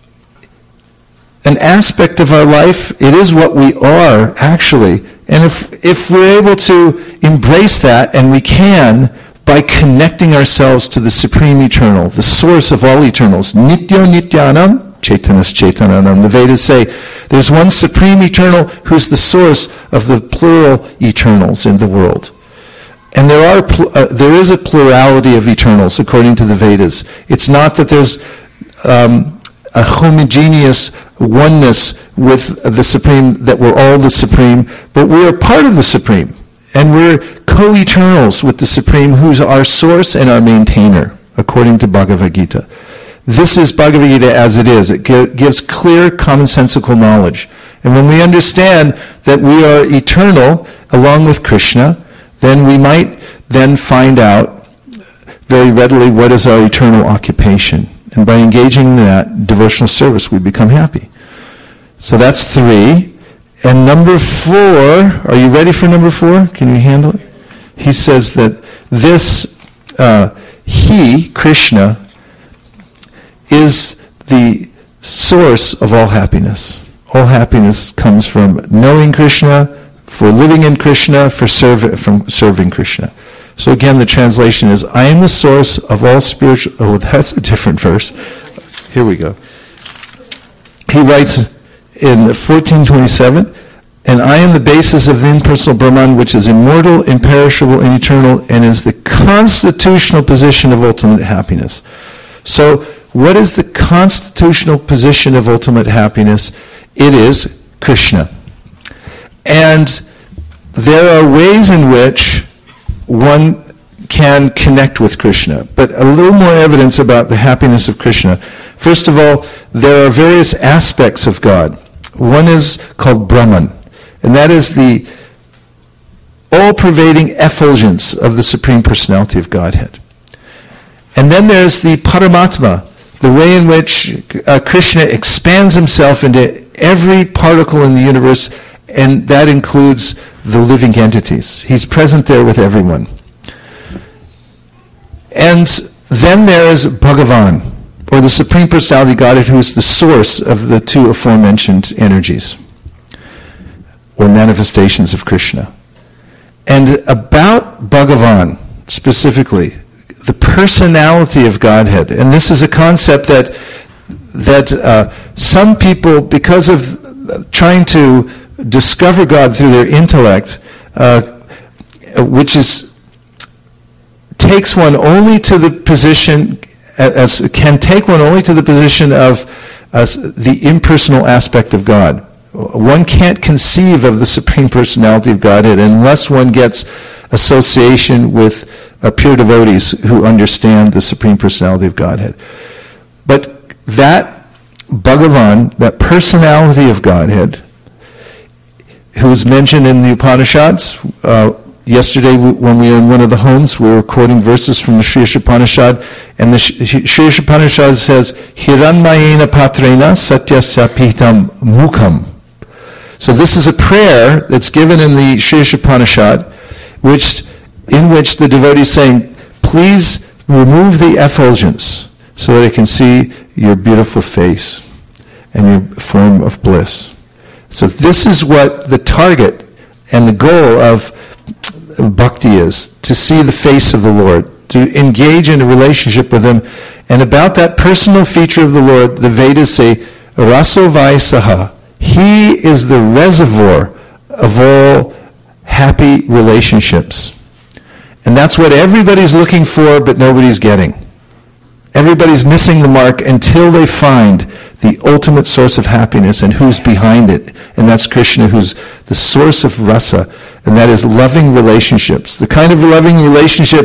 an aspect of our life. It is what we are, actually. And if if we're able to embrace that, and we can, by connecting ourselves to the Supreme Eternal, the source of all eternals, Nityo Nityanam, Chaitanas Chaitananam. The Vedas say there's one Supreme Eternal who's the source of the plural eternals in the world. And there are uh, there is a plurality of eternals according to the Vedas. It's not that there's um, a homogeneous oneness with the Supreme, that we're all the Supreme, but we are part of the Supreme. And we're co-eternals with the Supreme, who's our source and our maintainer, according to Bhagavad Gita. This is Bhagavad Gita as it is. It gi- gives clear, commonsensical knowledge. And when we understand that we are eternal along with Krishna, then we might then find out very readily what is our eternal occupation. And by engaging in that devotional service, we become happy. So that's three. And number four, are you ready for number four? Can you handle it? He says that this, uh, he, Krishna, is the source of all happiness. All happiness comes from knowing Krishna, for living in Krishna, for serve, from serving Krishna. So again, the translation is, I am the source of all spiritual... Oh, that's a different verse. Here we go. He writes in fourteen twenty-seven, and I am the basis of the impersonal Brahman, which is immortal, imperishable, and eternal, and is the constitutional position of ultimate happiness. So, what is the constitutional position of ultimate happiness? It is Krishna. And there are ways in which one can connect with Krishna, but a little more evidence about the happiness of Krishna. First of all, there are various aspects of God. One is called Brahman, and that is the all-pervading effulgence of the Supreme Personality of Godhead. And then there's the Paramatma, the way in which uh, Krishna expands himself into every particle in the universe, and that includes the living entities. He's present there with everyone. And then there is Bhagavan, or the Supreme Personality of Godhead, who is the source of the two aforementioned energies, or manifestations of Krishna. And about Bhagavan, specifically, the personality of Godhead, and this is a concept that that uh, some people, because of trying to discover God through their intellect, uh, which is takes one only to the position, as can take one only to the position of as the impersonal aspect of God. One can't conceive of the Supreme Personality of Godhead unless one gets association with uh, pure devotees who understand the Supreme Personality of Godhead. But that Bhagavan, that personality of Godhead, who is mentioned in the Upanishads, uh, yesterday when we were in one of the homes, we were quoting verses from the Sri Upanishad, and the Sri Upanishad says, Hiranmayena patrena satyasya pitam mukham. So this is a prayer that's given in the Sri Upanishad, which, in which the devotee is saying, please remove the effulgence so that I can see your beautiful face and your form of bliss. So this is what the target and the goal of bhakti is, to see the face of the Lord, to engage in a relationship with Him. And about that personal feature of the Lord, the Vedas say, Raso Vaisaha. He is the reservoir of all happy relationships. And that's what everybody's looking for, but nobody's getting. Everybody's missing the mark until they find the ultimate source of happiness and who's behind it. And that's Krishna, who's the source of rasa, and that is loving relationships. The kind of loving relationships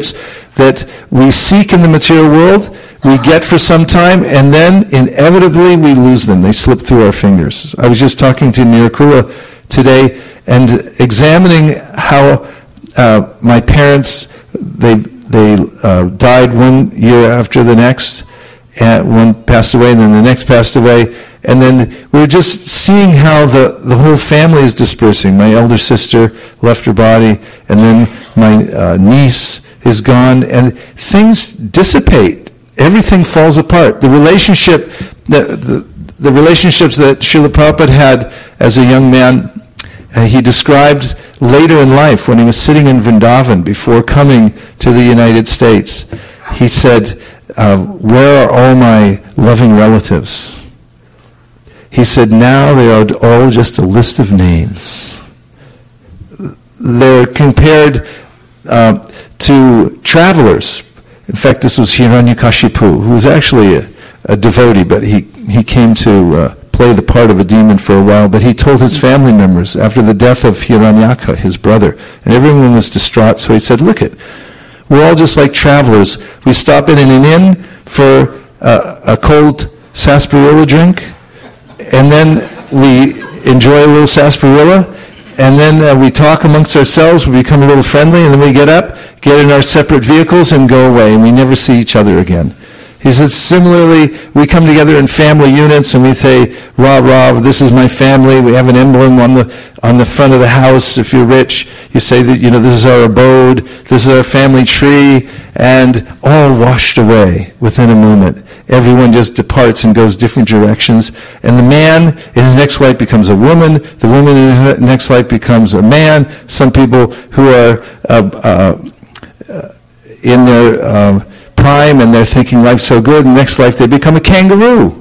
that we seek in the material world, we get for some time, and then inevitably we lose them. They slip through our fingers. I was just talking to Nirakula today and examining how uh, my parents, they they uh, died one year after the next, and one passed away, and then the next passed away, and then we were just seeing how the, the whole family is dispersing. My elder sister left her body, and then my uh, niece is gone, and things dissipate. Everything falls apart. The relationship, the, the, the relationships that Srila Prabhupada had as a young man, uh, he described later in life when he was sitting in Vrindavan before coming to the United States. He said, uh, where are all my loving relatives? He said, now they are all just a list of names. They're compared uh, to travelers. In fact, this was Hiranyakashipu, who was actually a, a devotee, but he, he came to uh, play the part of a demon for a while. But he told his family members after the death of Hiranyaka, his brother, and everyone was distraught, so he said, look it, we're all just like travelers. We stop in an inn for uh, a cold sarsaparilla drink, and then we enjoy a little sarsaparilla, and then uh, we talk amongst ourselves, we become a little friendly, and then we get up, get in our separate vehicles, and go away, and we never see each other again. He says, similarly, we come together in family units, and we say, rah, rah, this is my family. We have an emblem on the on the front of the house. If you're rich, you say that, you know, this is our abode, this is our family tree, and all washed away within a moment. Everyone just departs and goes different directions. And the man in his next life becomes a woman. The woman in his next life becomes a man. Some people who are uh, uh, in their uh, prime and they're thinking life's so good, and next life they become a kangaroo.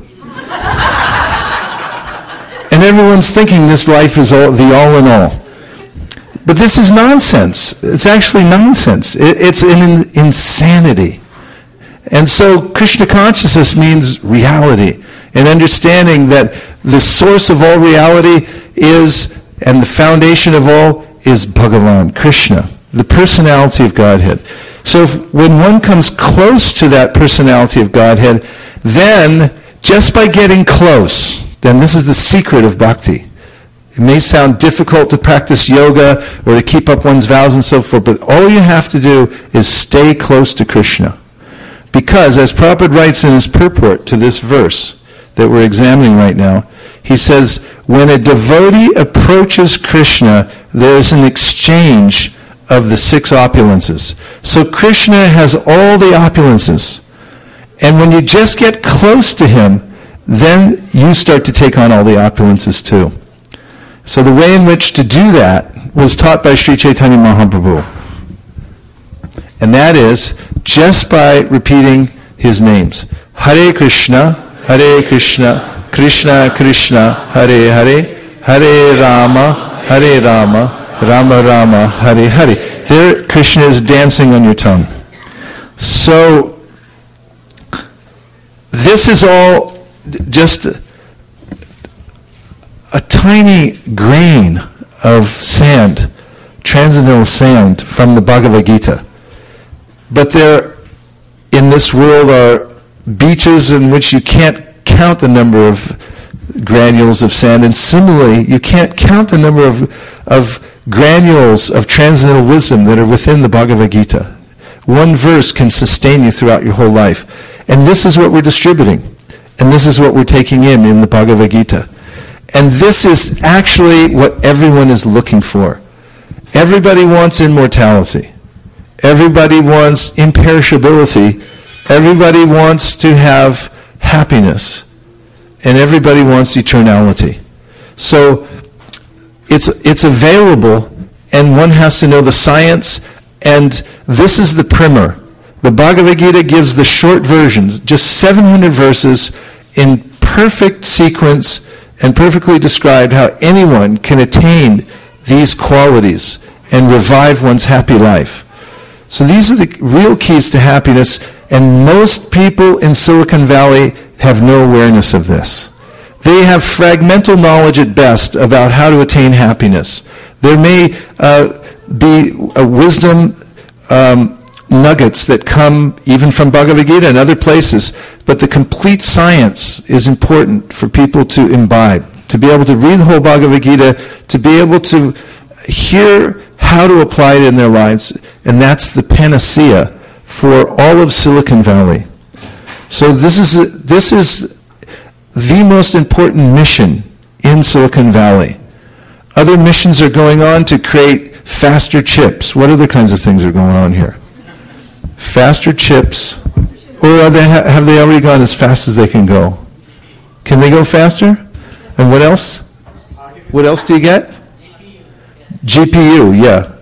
And everyone's thinking this life is all, the all in all. But this is nonsense. It's actually nonsense. It, it's an in, insanity. And so Krishna consciousness means reality, and understanding that the source of all reality is, and the foundation of all, is Bhagavan, Krishna, the personality of Godhead. So if, when one comes close to that personality of Godhead, then just by getting close, then this is the secret of bhakti. It may sound difficult to practice yoga or to keep up one's vows and so forth, but all you have to do is stay close to Krishna. Because, as Prabhupada writes in his purport to this verse that we're examining right now, he says, when a devotee approaches Krishna, there's an exchange of the six opulences. So Krishna has all the opulences. And when you just get close to him, then you start to take on all the opulences too. So the way in which to do that was taught by Sri Chaitanya Mahaprabhu. And that is just by repeating his names. Hare Krishna, Hare Krishna, Krishna Krishna, Hare Hare, Hare Rama, Hare Rama, Rama Rama, Hare Hare. There, Krishna is dancing on your tongue. So, this is all just a, a tiny grain of sand, transcendental sand from the Bhagavad Gita. But there, in this world, are beaches in which you can't count the number of granules of sand, and similarly, you can't count the number of, of granules of transcendental wisdom that are within the Bhagavad Gita. One verse can sustain you throughout your whole life. And this is what we're distributing. And this is what we're taking in in the Bhagavad Gita. And this is actually what everyone is looking for. Everybody wants immortality. Everybody wants imperishability. Everybody wants to have happiness. And everybody wants eternality. So it's it's available, and one has to know the science, and this is the primer. The Bhagavad Gita gives the short versions, just seven hundred verses in perfect sequence and perfectly described how anyone can attain these qualities and revive one's happy life. So these are the real keys to happiness, and most people in Silicon Valley have no awareness of this. They have fragmental knowledge at best about how to attain happiness. There may uh, be a wisdom um, nuggets that come even from Bhagavad Gita and other places, but the complete science is important for people to imbibe, to be able to read the whole Bhagavad Gita, to be able to hear how to apply it in their lives, and that's the panacea for all of Silicon Valley. So this is this is the most important mission in Silicon Valley. Other missions are going on to create faster chips. What other kinds of things are going on here? Faster chips, or are they, have they already gone as fast as they can go? Can they go faster? And what else? What else do you get? G P U, yeah.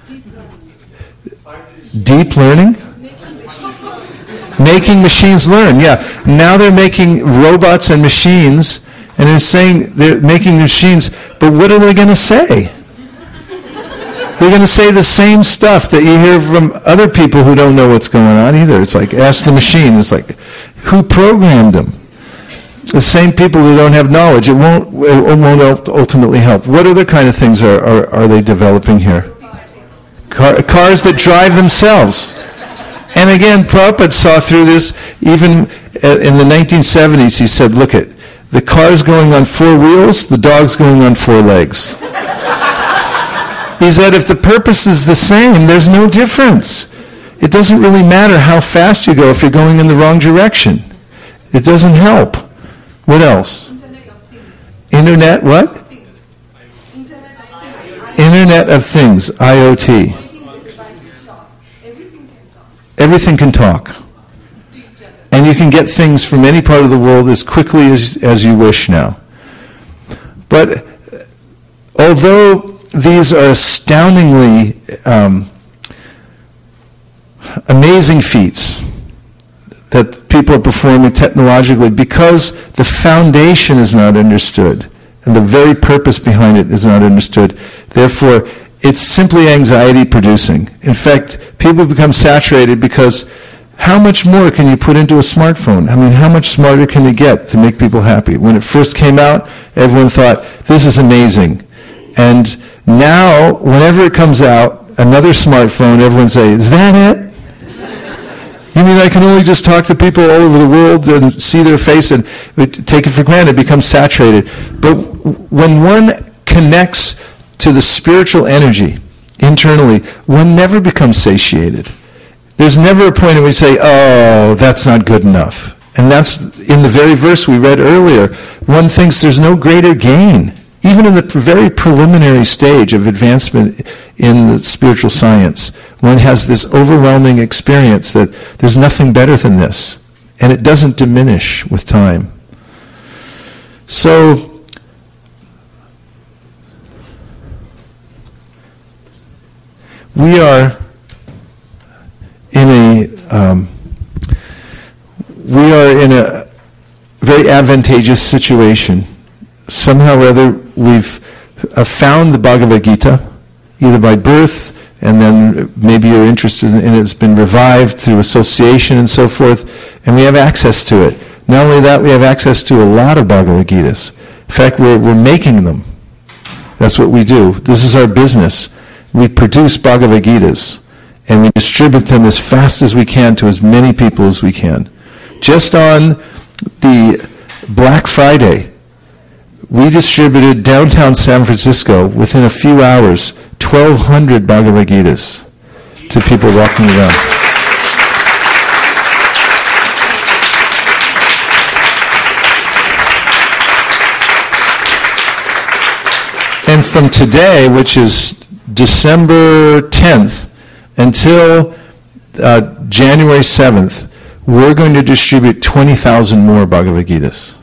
Deep learning? Making machines learn, yeah. Now they're making robots and machines, and they're saying they're making the machines, but what are they going to say? They're going to say the same stuff that you hear from other people who don't know what's going on either. It's like, ask the machine. It's like, who programmed them? The same people who don't have knowledge. It won't, it won't ultimately help. What other kind of things are, are, are they developing here? Car, cars that drive themselves. And again, Prabhupada saw through this even in the nineteen seventies. He said, look it, the car's going on four wheels, the dog's going on four legs. He said, if the purpose is the same, there's no difference. It doesn't really matter how fast you go if you're going in the wrong direction. It doesn't help. What else? Internet of Things. Internet what? Things. Internet of Things. Internet of Things, I O T. Making the devices talk. Everything can talk Everything can talk. to each other. And you can get things from any part of the world as quickly as, as you wish now. But although these are astoundingly um, amazing feats that people are performing technologically, because the foundation is not understood and the very purpose behind it is not understood, therefore it's simply anxiety producing. In fact, people become saturated because how much more can you put into a smartphone? I mean, how much smarter can you get to make people happy? When it first came out, everyone thought, this is amazing. And now, whenever it comes out, another smartphone, everyone says, is that it? You mean I can only just talk to people all over the world and see their face and take it for granted, become saturated. But when one connects to the spiritual energy internally, one never becomes satiated. There's never a point where we say, oh, that's not good enough. And that's in the very verse we read earlier. One thinks there's no greater gain. Even in the very preliminary stage of advancement in the spiritual science, one has this overwhelming experience that there's nothing better than this. And it doesn't diminish with time. So, we are in a um, we are in a very advantageous situation. Somehow or other, we've uh, found the Bhagavad Gita, either by birth, and then maybe you're interested in it, it's been revived through association and so forth, and we have access to it. Not only that, we have access to a lot of Bhagavad Gitas. In fact, we're, we're making them. That's what we do. This is our business. We produce Bhagavad Gitas, and we distribute them as fast as we can to as many people as we can. Just on the Black Friday, we distributed downtown San Francisco, within a few hours, twelve hundred Bhagavad Gitas to people walking around. And from today, which is December tenth, until uh, January seventh, we're going to distribute twenty thousand more Bhagavad Gitas.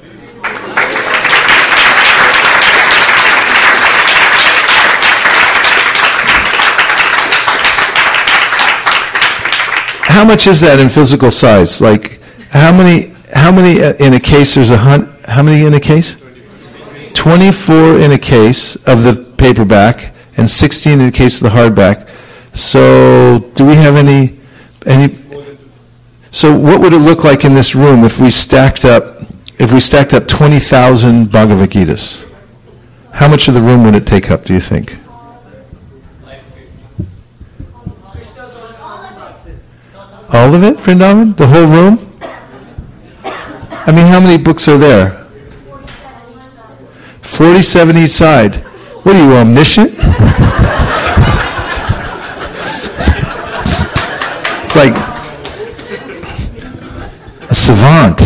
How much is that in physical size? Like, how many? How many in a case? There's a hun- How many in a case? Twenty-four in a case of the paperback, and sixteen in the case of the hardback. So, do we have any? Any? So, what would it look like in this room if we stacked up? If we stacked up twenty thousand Bhagavad Gitas? How much of the room would it take up? Do you think? All of it, Vrindavan? The whole room? I mean, how many books are there? forty-seven each side. What are you, omniscient? It's like a savant.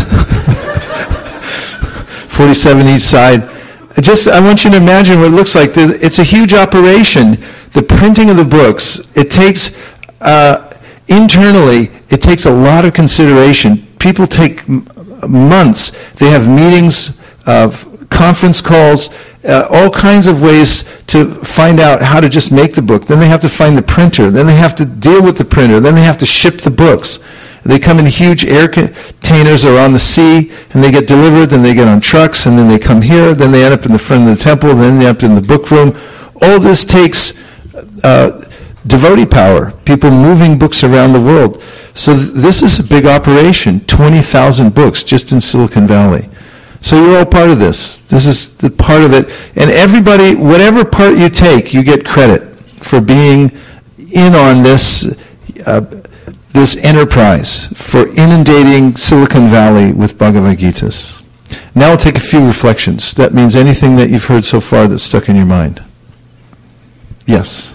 forty-seven each side. Just, I want you to imagine what it looks like. It's a huge operation. The printing of the books, it takes, uh, internally, it takes a lot of consideration. People take m- months. They have meetings, uh, conference calls, uh, all kinds of ways to find out how to just make the book. Then they have to find the printer. Then they have to deal with the printer. Then they have to ship the books. They come in huge air containers or on the sea, and they get delivered, then they get on trucks, and then they come here, then they end up in the front of the temple, then they end up in the book room. All this takes uh, devotee power, people moving books around the world. So th- this is a big operation, twenty thousand books just in Silicon Valley. So you're all part of this. This is the part of it. And everybody, whatever part you take, you get credit for being in on this uh, this enterprise, for inundating Silicon Valley with Bhagavad Gitas. Now we'll take a few reflections. That means anything that you've heard so far that's stuck in your mind. Yes?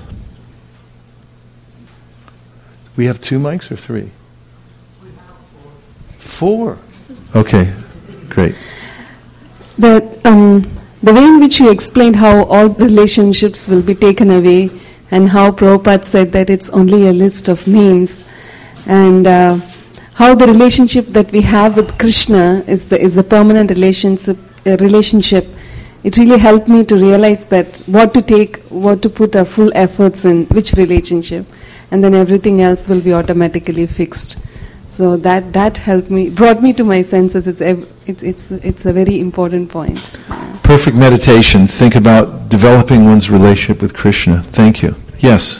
We have two mics or three? Four. Okay, great. The, um, the way in which you explained how all relationships will be taken away and how Prabhupada said that it's only a list of names, and uh, how the relationship that we have with Krishna is the, is a permanent relationship, uh, relationship. It really helped me to realize that what to take, what to put our full efforts in, which relationship, and then everything else will be automatically fixed. So that that helped me, brought me to my senses. It's a, it's it's it's a very important point. Perfect meditation. Think about developing one's relationship with Krishna. Thank you. Yes.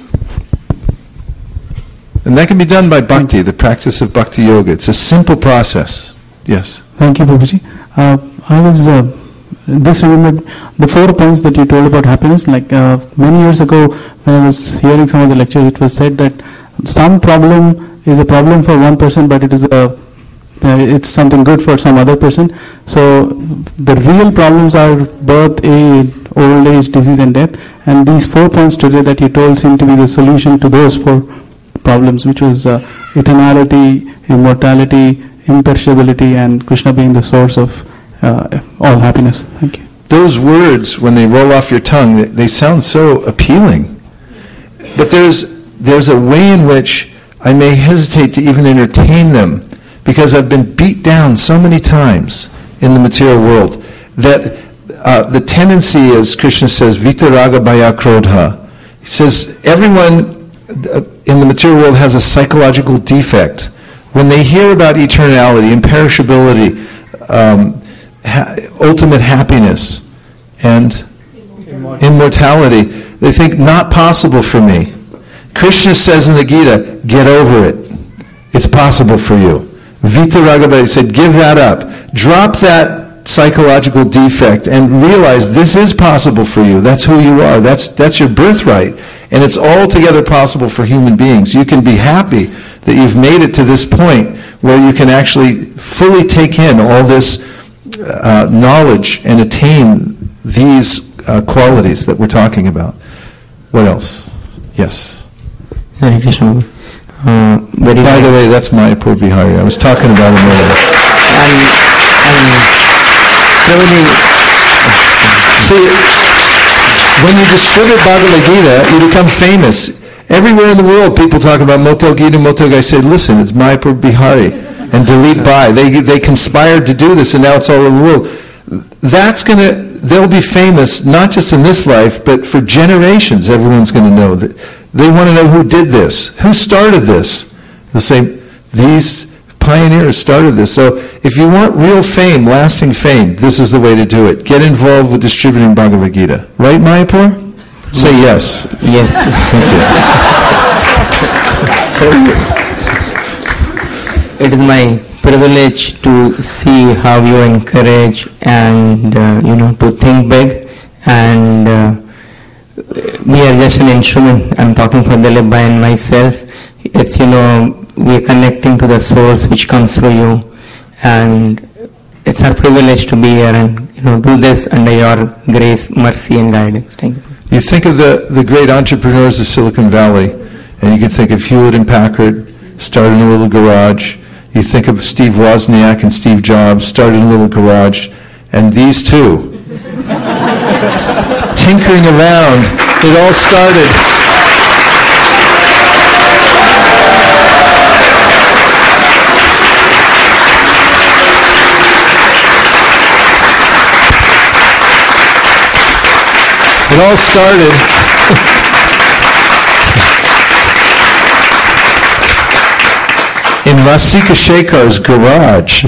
And that can be done by bhakti, the practice of bhakti yoga. It's a simple process. Yes. Thank you, Prabhuji. Uh, I was uh, this remembered the four points that you told about happiness. Like uh, many years ago, when I was hearing some of the lecture, it was said that some problem is a problem for one person, but it is a uh, it's something good for some other person. So the real problems are birth, age, old age, disease, and death. And these four points today that you told seem to be the solution to those four problems, which was uh, eternality, immortality, imperishability, and Krishna being the source of uh, all happiness. Thank you. Those words, when they roll off your tongue, they, they sound so appealing. But there's there's a way in which I may hesitate to even entertain them, because I've been beat down so many times in the material world that uh, the tendency is, Krishna says, vitaraga bhaya krodha. He says everyone in the material world has a psychological defect. When they hear about eternality, imperishability, um, ha- ultimate happiness, and immortality. immortality, they think, not possible for me. Krishna says in the Gita, get over it. It's possible for you. Vitaragabhaya said, give that up. Drop that psychological defect and realize this is possible for you. That's who you are. That's that's your birthright. And it's altogether possible for human beings. You can be happy that you've made it to this point where you can actually fully take in all this uh, knowledge and attain these uh, qualities that we're talking about. What else? Yes. Hare Krishna. Uh, very By nice. the way, that's Mayapur Bihari. I was talking about him earlier. And, and Prabhuji, See, when you distribute Bhagavad Gita, you become famous. Everywhere in the world, people talk about Moto Gita, Moto Gita. I say, listen, it's Mayapur Bihari and Dilip Bhai. They they conspired to do this, and now it's all over the world. That's going to, they'll be famous, not just in this life, but for generations. Everyone's going to know that. They want to know who did this, who started this. They'll say, these pioneers started this. So if you want real fame, lasting fame, this is the way to do it. Get involved with distributing Bhagavad Gita. Right, Mayapur? Say yes. yes. It is my privilege to see how you encourage and, uh, you know, to think big, and uh, we are just an instrument. I'm talking for Dilip Bhai and myself. It's, you know, we are connecting to the source which comes through you, and it's our privilege to be here and you know do this under your grace, mercy, and guidance. Thank you. You think of the, the great entrepreneurs of Silicon Valley, and you can think of Hewlett and Packard, started in a little garage. You think of Steve Wozniak and Steve Jobs, started in a little garage, and these two, tinkering around, it all started. It all started in Rasika Shekhar's garage.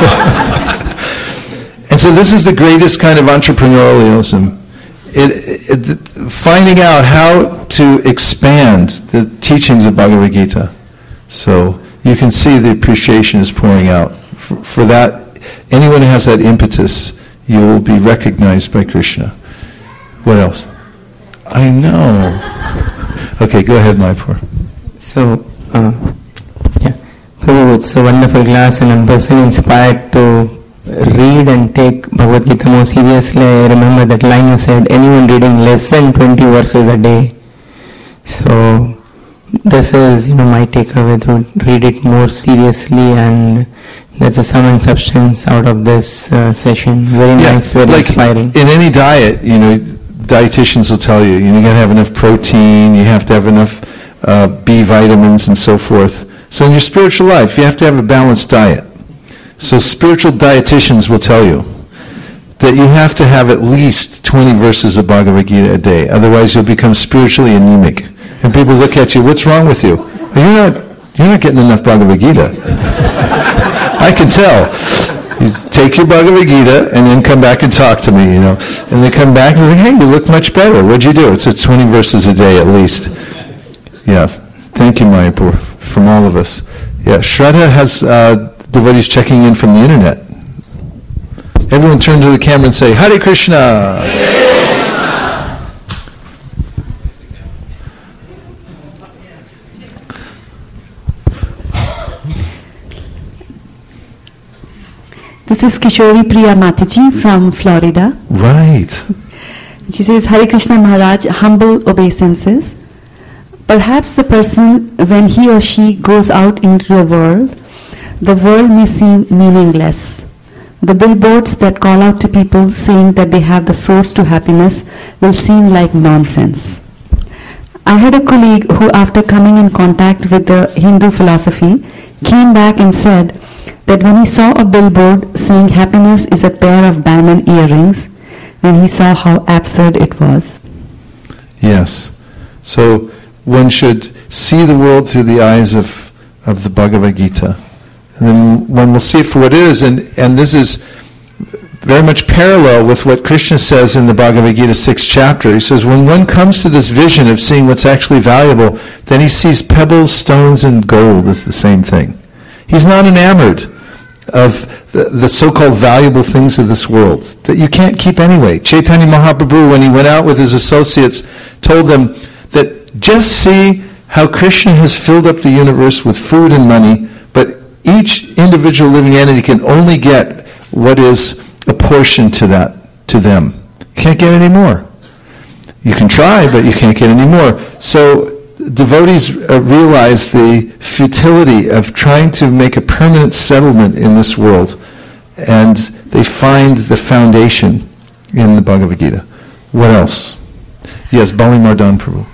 And so this is the greatest kind of entrepreneurialism. It, it, finding out how to expand the teachings of Bhagavad Gita. So you can see the appreciation is pouring out. For, for that, anyone who has that impetus, you will be recognized by Krishna. What else? I know. Okay, go ahead, Mayapur. So, uh, yeah, Prabhu, it's a wonderful class, and I'm personally inspired to read and take Bhagavad Gita more seriously. I remember that line you said, anyone reading less than twenty verses a day. So, this is, you know, my takeaway, to read it more seriously, and there's a sum and substance out of this uh, session. Very Yeah, nice, very like inspiring. In any diet, you know, dietitians will tell you, you know, you got to have enough protein, you have to have enough uh, B vitamins and so forth. So in your spiritual life, you have to have a balanced diet. So spiritual dietitians will tell you that you have to have at least twenty verses of Bhagavad Gita a day. Otherwise, you'll become spiritually anemic. And people look at you, what's wrong with you? Well, you're not, you're not getting enough Bhagavad Gita. I can tell. You take your Bhagavad Gita and then come back and talk to me, you know. And they come back and say, hey, you look much better. What'd you do? It's at twenty verses a day at least. Yeah. Thank you, Mayapur, from all of us. Yeah, Shraddha has uh, devotees checking in from the internet. Everyone turn to the camera and say, Hare Krishna! Hare This is Kishori Priya Mataji from Florida. Right. She says, Hare Krishna Maharaj, humble obeisances. Perhaps the person, when he or she goes out into the world, the world may seem meaningless. The billboards that call out to people saying that they have the source to happiness will seem like nonsense. I had a colleague who, after coming in contact with the Hindu philosophy, came back and said that when he saw a billboard saying happiness is a pair of diamond earrings, then he saw how absurd it was. Yes. So one should see the world through the eyes of, of the Bhagavad Gita. And then one will see it for what it is. And, and this is very much parallel with what Krishna says in the Bhagavad Gita sixth chapter. He says, when one comes to this vision of seeing what's actually valuable, then he sees pebbles, stones, and gold as the same thing. He's not enamored of the, the so-called valuable things of this world that you can't keep anyway. Chaitanya Mahaprabhu, when he went out with his associates, told them that just see how Krishna has filled up the universe with food and money, but each individual living entity can only get what is a portion to that, to them. Can't get any more. You can try, but you can't get any more. So devotees uh, realize the futility of trying to make a permanent settlement in this world, and they find the foundation in the Bhagavad Gita. What else? Yes, Bali Mardan Prabhu.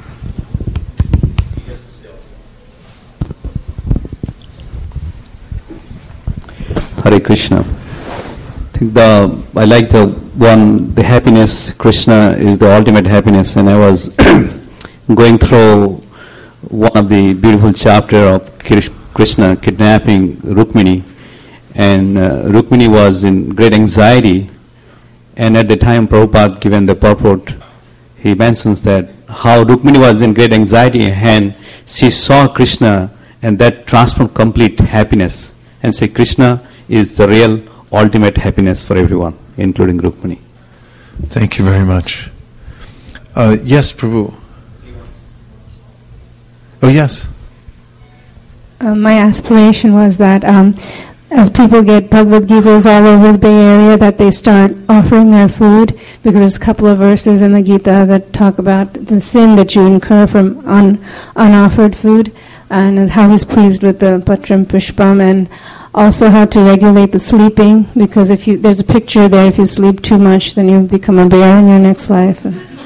Hare Krishna. I think the I like the one, the happiness. Krishna is the ultimate happiness, and I was going through one of the beautiful chapter of Krishna kidnapping Rukmini, and uh, Rukmini was in great anxiety, and at the time Prabhupada given the purport, he mentions that how Rukmini was in great anxiety and she saw Krishna, and that transformed complete happiness, and say Krishna is the real ultimate happiness for everyone, including Rukmini. Thank you very much. Uh, yes, Prabhu. Oh, yes. uh, my aspiration was that um, as people get Bhagavad Gitas all over the Bay Area, that they start offering their food, because there's a couple of verses in the Gita that talk about the sin that you incur from un, unoffered food, and how he's pleased with the Patram Pushpam, and also how to regulate the sleeping, because if you there's a picture there, if you sleep too much, then you become a bear in your next life.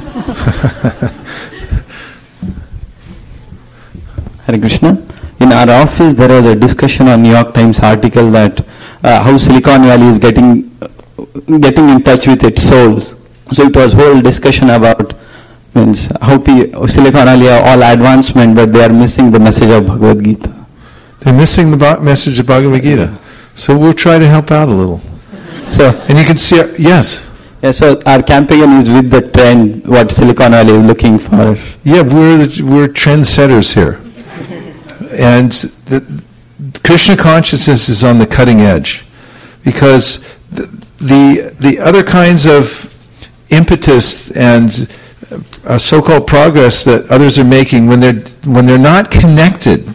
Hare Krishna. In our office, there was a discussion on New York Times article that uh, how Silicon Valley is getting uh, getting in touch with its souls. So it was whole discussion about means how P- Silicon Valley are all advancement, but they are missing the message of Bhagavad Gita. They're missing the bo- message of Bhagavad Gita. So we'll try to help out a little. So and you can see, our, yes. Yeah, so our campaign is with the trend, what Silicon Valley is looking for. Yeah, we're the, we're trendsetters here. And the, Krishna consciousness is on the cutting edge, because the, the the other kinds of impetus and uh, so-called progress that others are making, when they're when they're not connected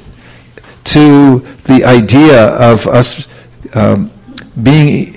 to the idea of us um, being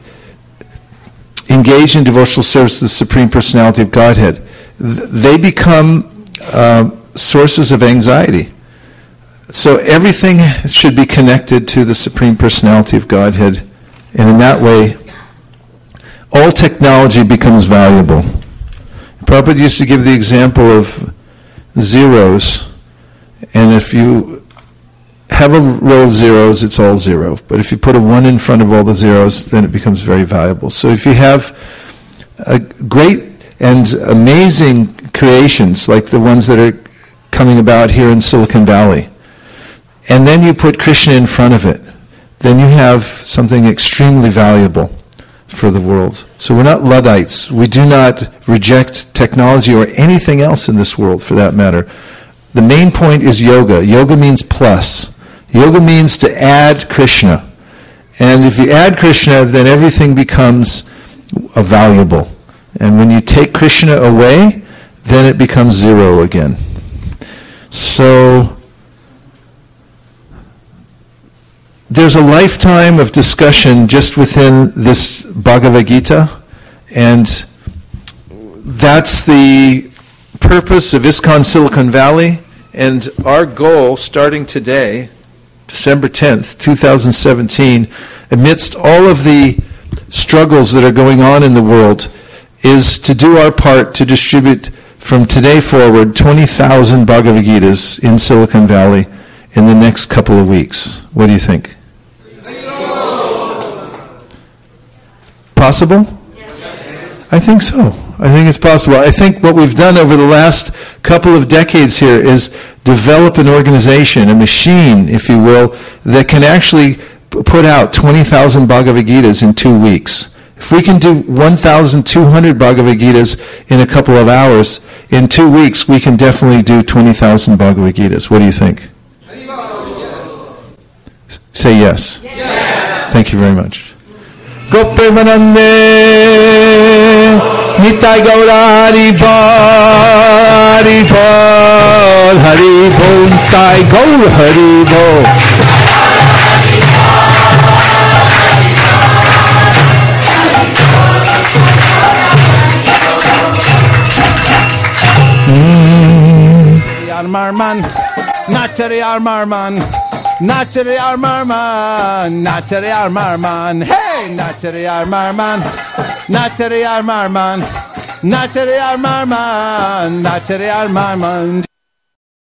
engaged in devotional service to the Supreme Personality of Godhead, th- they become uh, sources of anxiety. So everything should be connected to the Supreme Personality of Godhead, and in that way, all technology becomes valuable. Prabhupada used to give the example of zeros, and if you have a row of zeros, it's all zero. But if you put a one in front of all the zeros, then it becomes very valuable. So if you have a great and amazing creations, like the ones that are coming about here in Silicon Valley, and then you put Krishna in front of it, then you have something extremely valuable for the world. So we're not Luddites. We do not reject technology or anything else in this world, for that matter. The main point is yoga. Yoga means plus. Yoga means to add Krishna. And if you add Krishna, then everything becomes uh, valuable. And when you take Krishna away, then it becomes zero again. So there's a lifetime of discussion just within this Bhagavad Gita, and that's the purpose of ISKCON Silicon Valley. And our goal, starting today, December tenth, twenty seventeen, amidst all of the struggles that are going on in the world, is to do our part to distribute from today forward twenty thousand Bhagavad Gitas in Silicon Valley in the next couple of weeks. What do you think? Possible? Yes. I think so. I think it's possible. I think what we've done over the last couple of decades here is develop an organization, a machine, if you will, that can actually put out twenty thousand Bhagavad Gitas in two weeks. If we can do one thousand two hundred Bhagavad Gitas in a couple of hours, in two weeks we can definitely do twenty thousand Bhagavad Gitas. What do you think? Yes. Say yes. Yes. Thank you very much. Gopremanande Nitai Gaura Hari Bol Hari Bol Hari Bol Nitai Gaur Hari Bol Yar Marman Nachari Yar Marman Nachari Yar Marman Nachari Yar Marman Hey Nachari Yar Marman Nachari Yar Marman Nachari Yar Marman Nachari Yar Marman